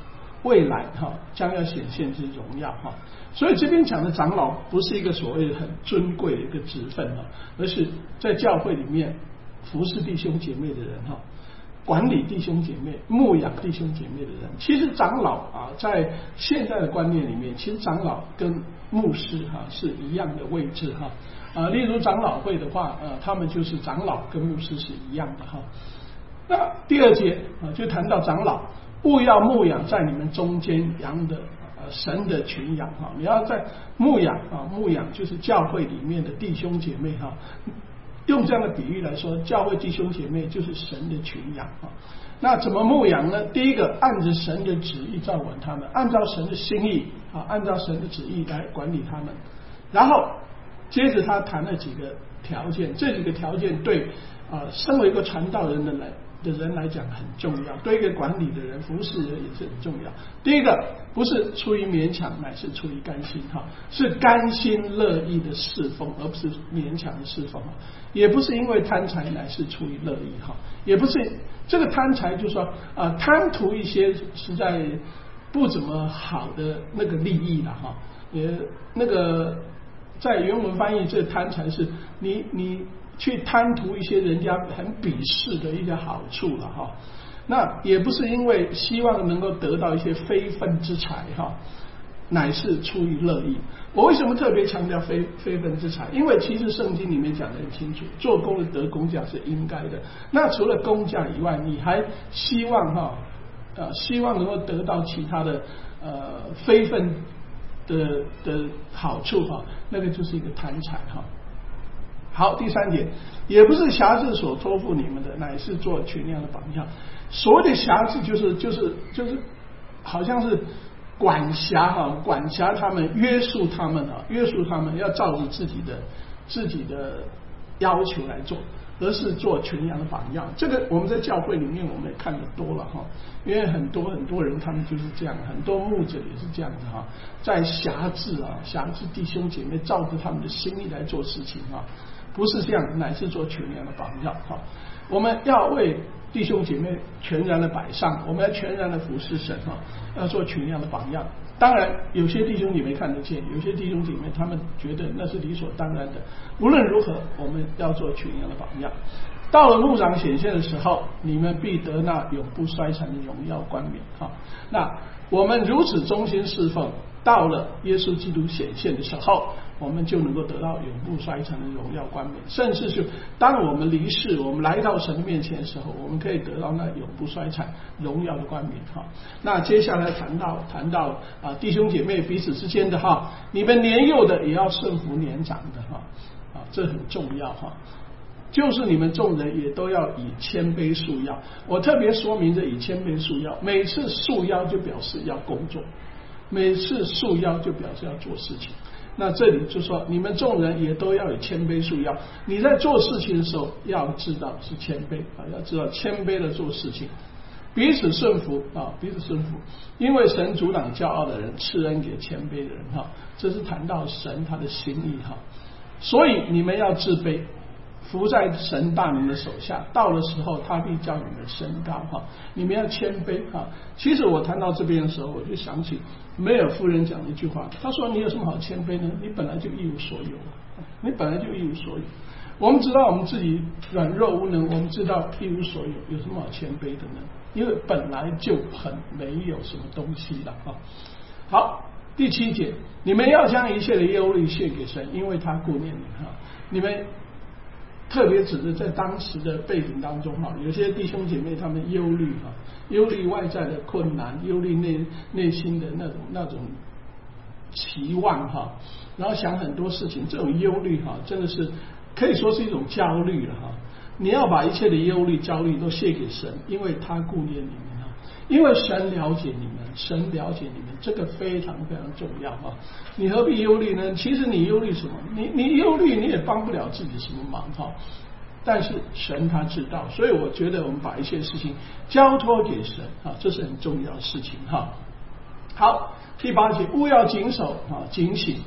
未来将要显现之荣耀所以这边讲的长老不是一个所谓很尊贵的一个职分而是在教会里面服侍弟兄姐妹的人管理弟兄姐妹、牧养弟兄姐妹的人。其实长老在现在的观念里面，其实长老跟牧师是一样的位置例如长老会的话他们就是长老跟牧师是一样的那第2节就谈到长老务要牧养在你们中间羊的神的群羊你要在牧养牧养就是教会里面的弟兄姐妹用这样的比喻来说，教会弟兄姐妹就是神的群羊那怎么牧养呢？第一个，按着神的旨意照管他们，按照神的心意按照神的旨意来管理他们。然后接着他谈了几个条件，这几个条件对身为一个传道人的人来讲很重要，对一个管理的人、服侍人也是很重要。第一个，不是出于勉强，乃是出于甘心是甘心乐意的侍奉，而不是勉强的侍奉也不是因为贪财，乃是出于乐意也不是这个贪财，就是说贪图一些实在不怎么好的那个利益了也那个在原文翻译，这贪财是你去贪图一些人家很鄙视的一些好处了那也不是因为希望能够得到一些非分之财乃是出于乐意。我为什么特别强调非分之财？因为其实圣经里面讲得很清楚，做工的得工价是应该的。那除了工价以外，你还希望希望能够得到其他的非分的好处那个就是一个贪财好，第3节，也不是辖制所托付你们的，乃是做群羊的榜样。所谓的辖制就是好像是管辖他们，约束他们要照着自己的要求来做，而是做群羊的榜样。这个我们在教会里面我们也看得多了因为很多人他们就是这样，很多牧者也是这样子在辖制弟兄姐妹，照着他们的心意来做事情不是这样，乃是做群羊的榜样我们要为弟兄姐妹全然的摆上，我们要全然的服侍神要做群羊的榜样。当然有些弟兄姐妹看得见，有些弟兄姐妹他们觉得那是理所当然的。无论如何，我们要做群羊的榜样。到了牧长显现的时候，你们必得那永不衰残的荣耀冠冕那我们如此忠心侍奉，到了耶稣基督显现的时候，我们就能够得到永不衰残的荣耀冠冕。甚至是当我们离世，我们来到神面前的时候，我们可以得到那永不衰残荣耀的冠冕那接下来谈到弟兄姐妹彼此之间的你们年幼的也要顺服年长的这很重要就是你们众人也都要以谦卑束腰。我特别说明这以谦卑束腰，每次束腰就表示要工作，每次束腰就表示要做事情。那这里就说你们众人也都要以谦卑束腰，你在做事情的时候要知道是谦卑要知道谦卑的做事情，彼此顺服彼此顺服，因为神阻挡骄傲的人，赐恩给谦卑的人这是谈到神他的心意所以你们要自卑，服在神大名的手下，到了时候他必叫你们升高你们要谦卑其实我谈到这边的时候，我就想起梅尔夫人讲的一句话，她说你有什么好谦卑呢？你本来就一无所有你本来就一无所有。我们知道我们自己软弱无能，我们知道一无所有，有什么好谦卑的呢？因为本来就很没有什么东西了好，第7节，你们要将一切的忧虑卸给神，因为他顾念你你们特别指的在当时的背景当中有些弟兄姐妹他们忧虑外在的困难，忧虑内心的那种期望然后想很多事情，这种忧虑真的是可以说是一种焦虑了你要把一切的忧虑焦虑都卸给神，因为他顾念你们因为神了解你们，神了解你们，这个非常非常重要你何必忧虑呢？其实你忧虑什么？你忧虑你也帮不了自己什么忙但是神他知道，所以我觉得我们把一些事情交托给神这是很重要的事情好，第8节，务要谨守警醒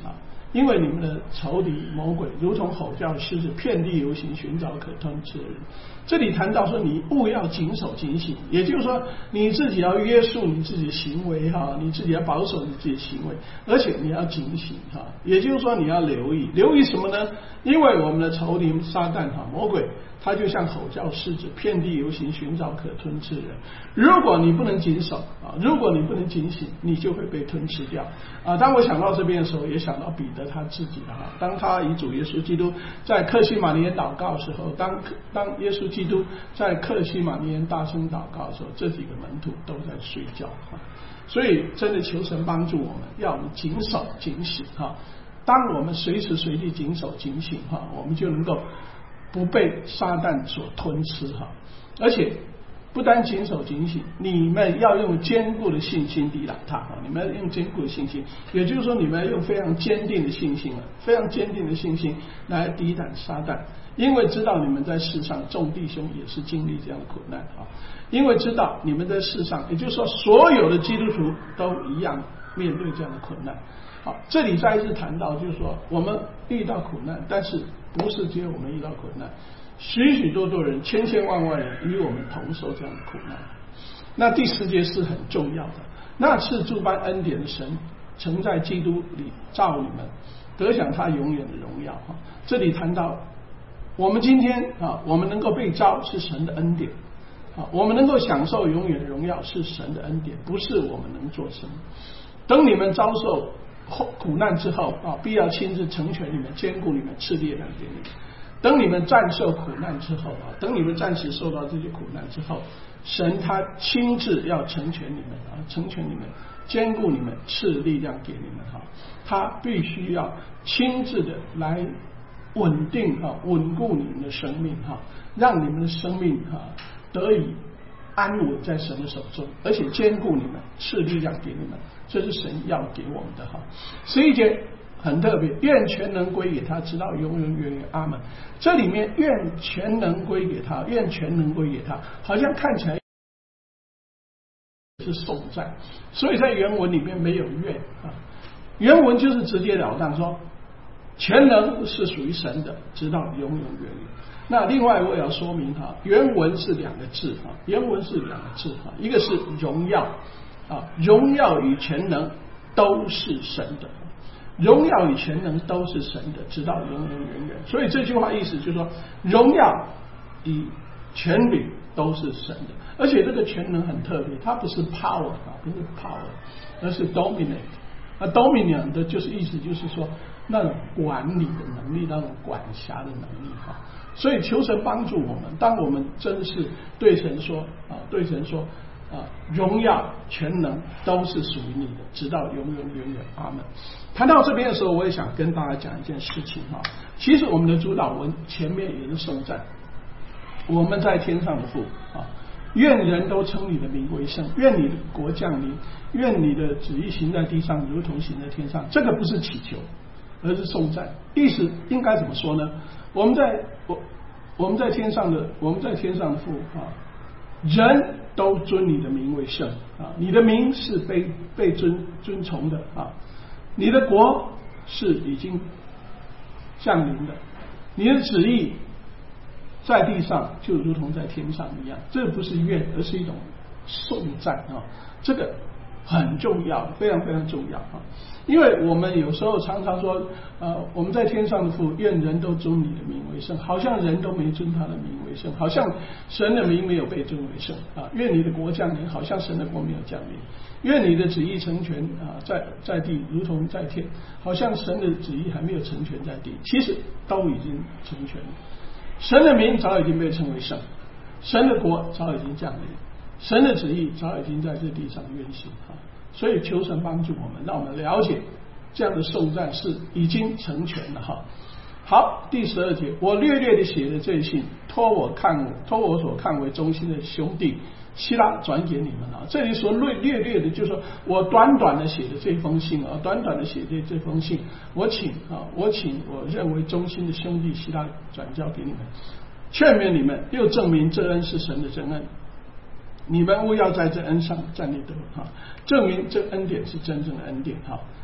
因为你们的仇敌魔鬼如同吼叫的狮子，遍地游行，寻找可吞吃的人。这里谈到说，你务要谨守警醒，也就是说你自己要约束你自己的行为哈，你自己要保守你自己的行为，而且你要警醒哈，也就是说你要留意什么呢？因为我们的仇敌撒旦哈，魔鬼他就像吼叫狮子，遍地游行，寻找可吞吃的人。如果你不能谨守啊，如果你不能警醒，你就会被吞吃掉啊。当我想到这边的时候，也想到彼得他自己啊，当他以主耶稣基督在客西马尼园祷告的时候，当耶稣基督在客西马尼园大声祷告的时候，这几个门徒都在睡觉啊。所以真的求神帮助我们，要我们谨守警醒哈。当我们随时随地谨守警醒哈，我们就能够不被撒旦所吞吃哈。而且不单谨守警醒，你们要用坚固的信心抵挡它啊！你们要用坚固的信心，也就是说，你们要用非常坚定的信心非常坚定的信心来抵挡撒旦。因为知道你们在世上众弟兄也是经历这样的苦难啊！因为知道你们在世上，也就是说，所有的基督徒都一样面对这样的困难。好，这里再一次谈到，就是说我们遇到苦难，但是不是只有我们遇到苦难，许许多多人，千千万万人与我们同受这样的苦难。那第10节是很重要的，那赐诸般恩典的神，曾在基督里召你们，得享他永远的荣耀。这里谈到我们今天啊，我们能够被召是神的恩典啊，我们能够享受永远的荣耀是神的恩典，不是我们能做什么。等你们遭受苦难之后啊，必要亲自成全你们，坚固你们，赐力量给你们。等你们战胜苦难之后啊，等你们暂时受到这些苦难之后，神他亲自要成全你们啊，成全你们，坚固你们，赐力量给你们哈。他必须要亲自的来稳定啊，稳固你们的生命哈，让你们的生命啊得以安稳在神的手中，而且坚固你们，赐力量给你们，这是神要给我们的哈。11节很特别，愿全能归给他，直到永永远远，阿们。这里面愿全能归给他，愿全能归给他，好像看起来是颂赞，所以在原文里面没有愿啊，原文就是直截了当说，全能是属于神的，直到永永远远。那另外我也要说明哈，原文是2个字哈，原文是2个字哈，一个是荣耀啊，荣耀与全能都是神的。荣耀与全能都是神的，直到永永远远。所以这句话意思就是说，荣耀与权柄都是神的，而且这个全能很特别，它不是 power 啊，不是 power， 而是 dominate。dominate 的就是意思就是说那种管理的能力，那种管辖的能力哈。所以求神帮助我们，当我们真是对神说啊，对神说啊，荣耀全能都是属于你的，直到永永远远，阿们。谈到这边的时候，我也想跟大家讲一件事情哈。其实我们的主导文前面也是颂赞，我们在天上的父啊，愿人都称你的名为圣，愿你的国降临，愿你的旨意行在地上，如同行在天上。这个不是祈求，而是颂赞。意思应该怎么说呢？我们在天上的父啊，人都尊你的名为圣啊，你的名是被尊崇的啊，你的国是已经降临的，你的旨意在地上就如同在天上一样。这不是愿，而是一种颂赞啊，这个很重要，非常非常重要啊。因为我们有时候常常说我们在天上的父，愿人都尊你的名为圣，好像人都没尊他的名为圣，好像神的名没有被尊为圣啊。愿你的国降临，好像神的国没有降临。愿你的旨意成全啊，在地如同在天，好像神的旨意还没有成全在地，其实都已经成全了。神的名早已经被称为圣，神的国早已经降临，神的旨意早已经在这地上运行啊。所以求神帮助我们，让我们了解这样的颂赞是已经成全了哈。好，第12节，我略略的写的这一信，托我所看为忠心的兄弟希拉转给你们啊。这里所略略的，就是说我短短的写的这封信啊，短短的写的这封信，我请我认为忠心的兄弟希拉转交给你们，劝勉你们，又证明这恩是神的真恩。你们务要在这恩上站立得稳哈，证明这恩典是真正的恩典哈。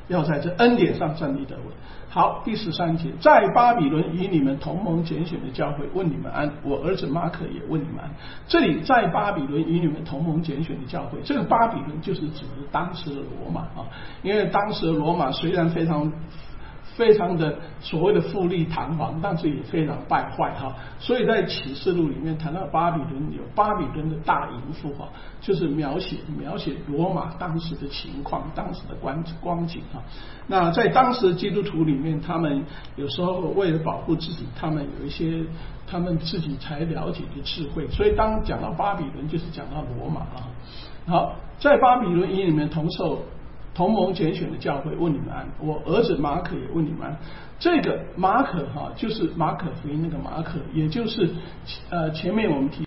要在这恩典上站立得稳。好，第13节，在巴比伦与你们同盟拣选的教会问你们安，我儿子马可也问你们安。这里在巴比伦与你们同盟拣选的教会，这个巴比伦就是指的当时的罗马啊，因为当时的罗马虽然非常的所谓的富丽堂皇，但是也非常败坏哈。所以在启示录里面谈到巴比伦，有巴比伦的大淫妇哈，就是描写罗马当时的情况，当时的光景哈。那在当时的基督徒里面，他们有时候为了保护自己，他们有一些他们自己才了解的智慧，所以当讲到巴比伦，就是讲到罗马啊。好，在巴比伦与你们同盟拣选的教会问你们安，我儿子马可也问你们安。这个马可哈，就是马可福音那个马可，也就是前面我们提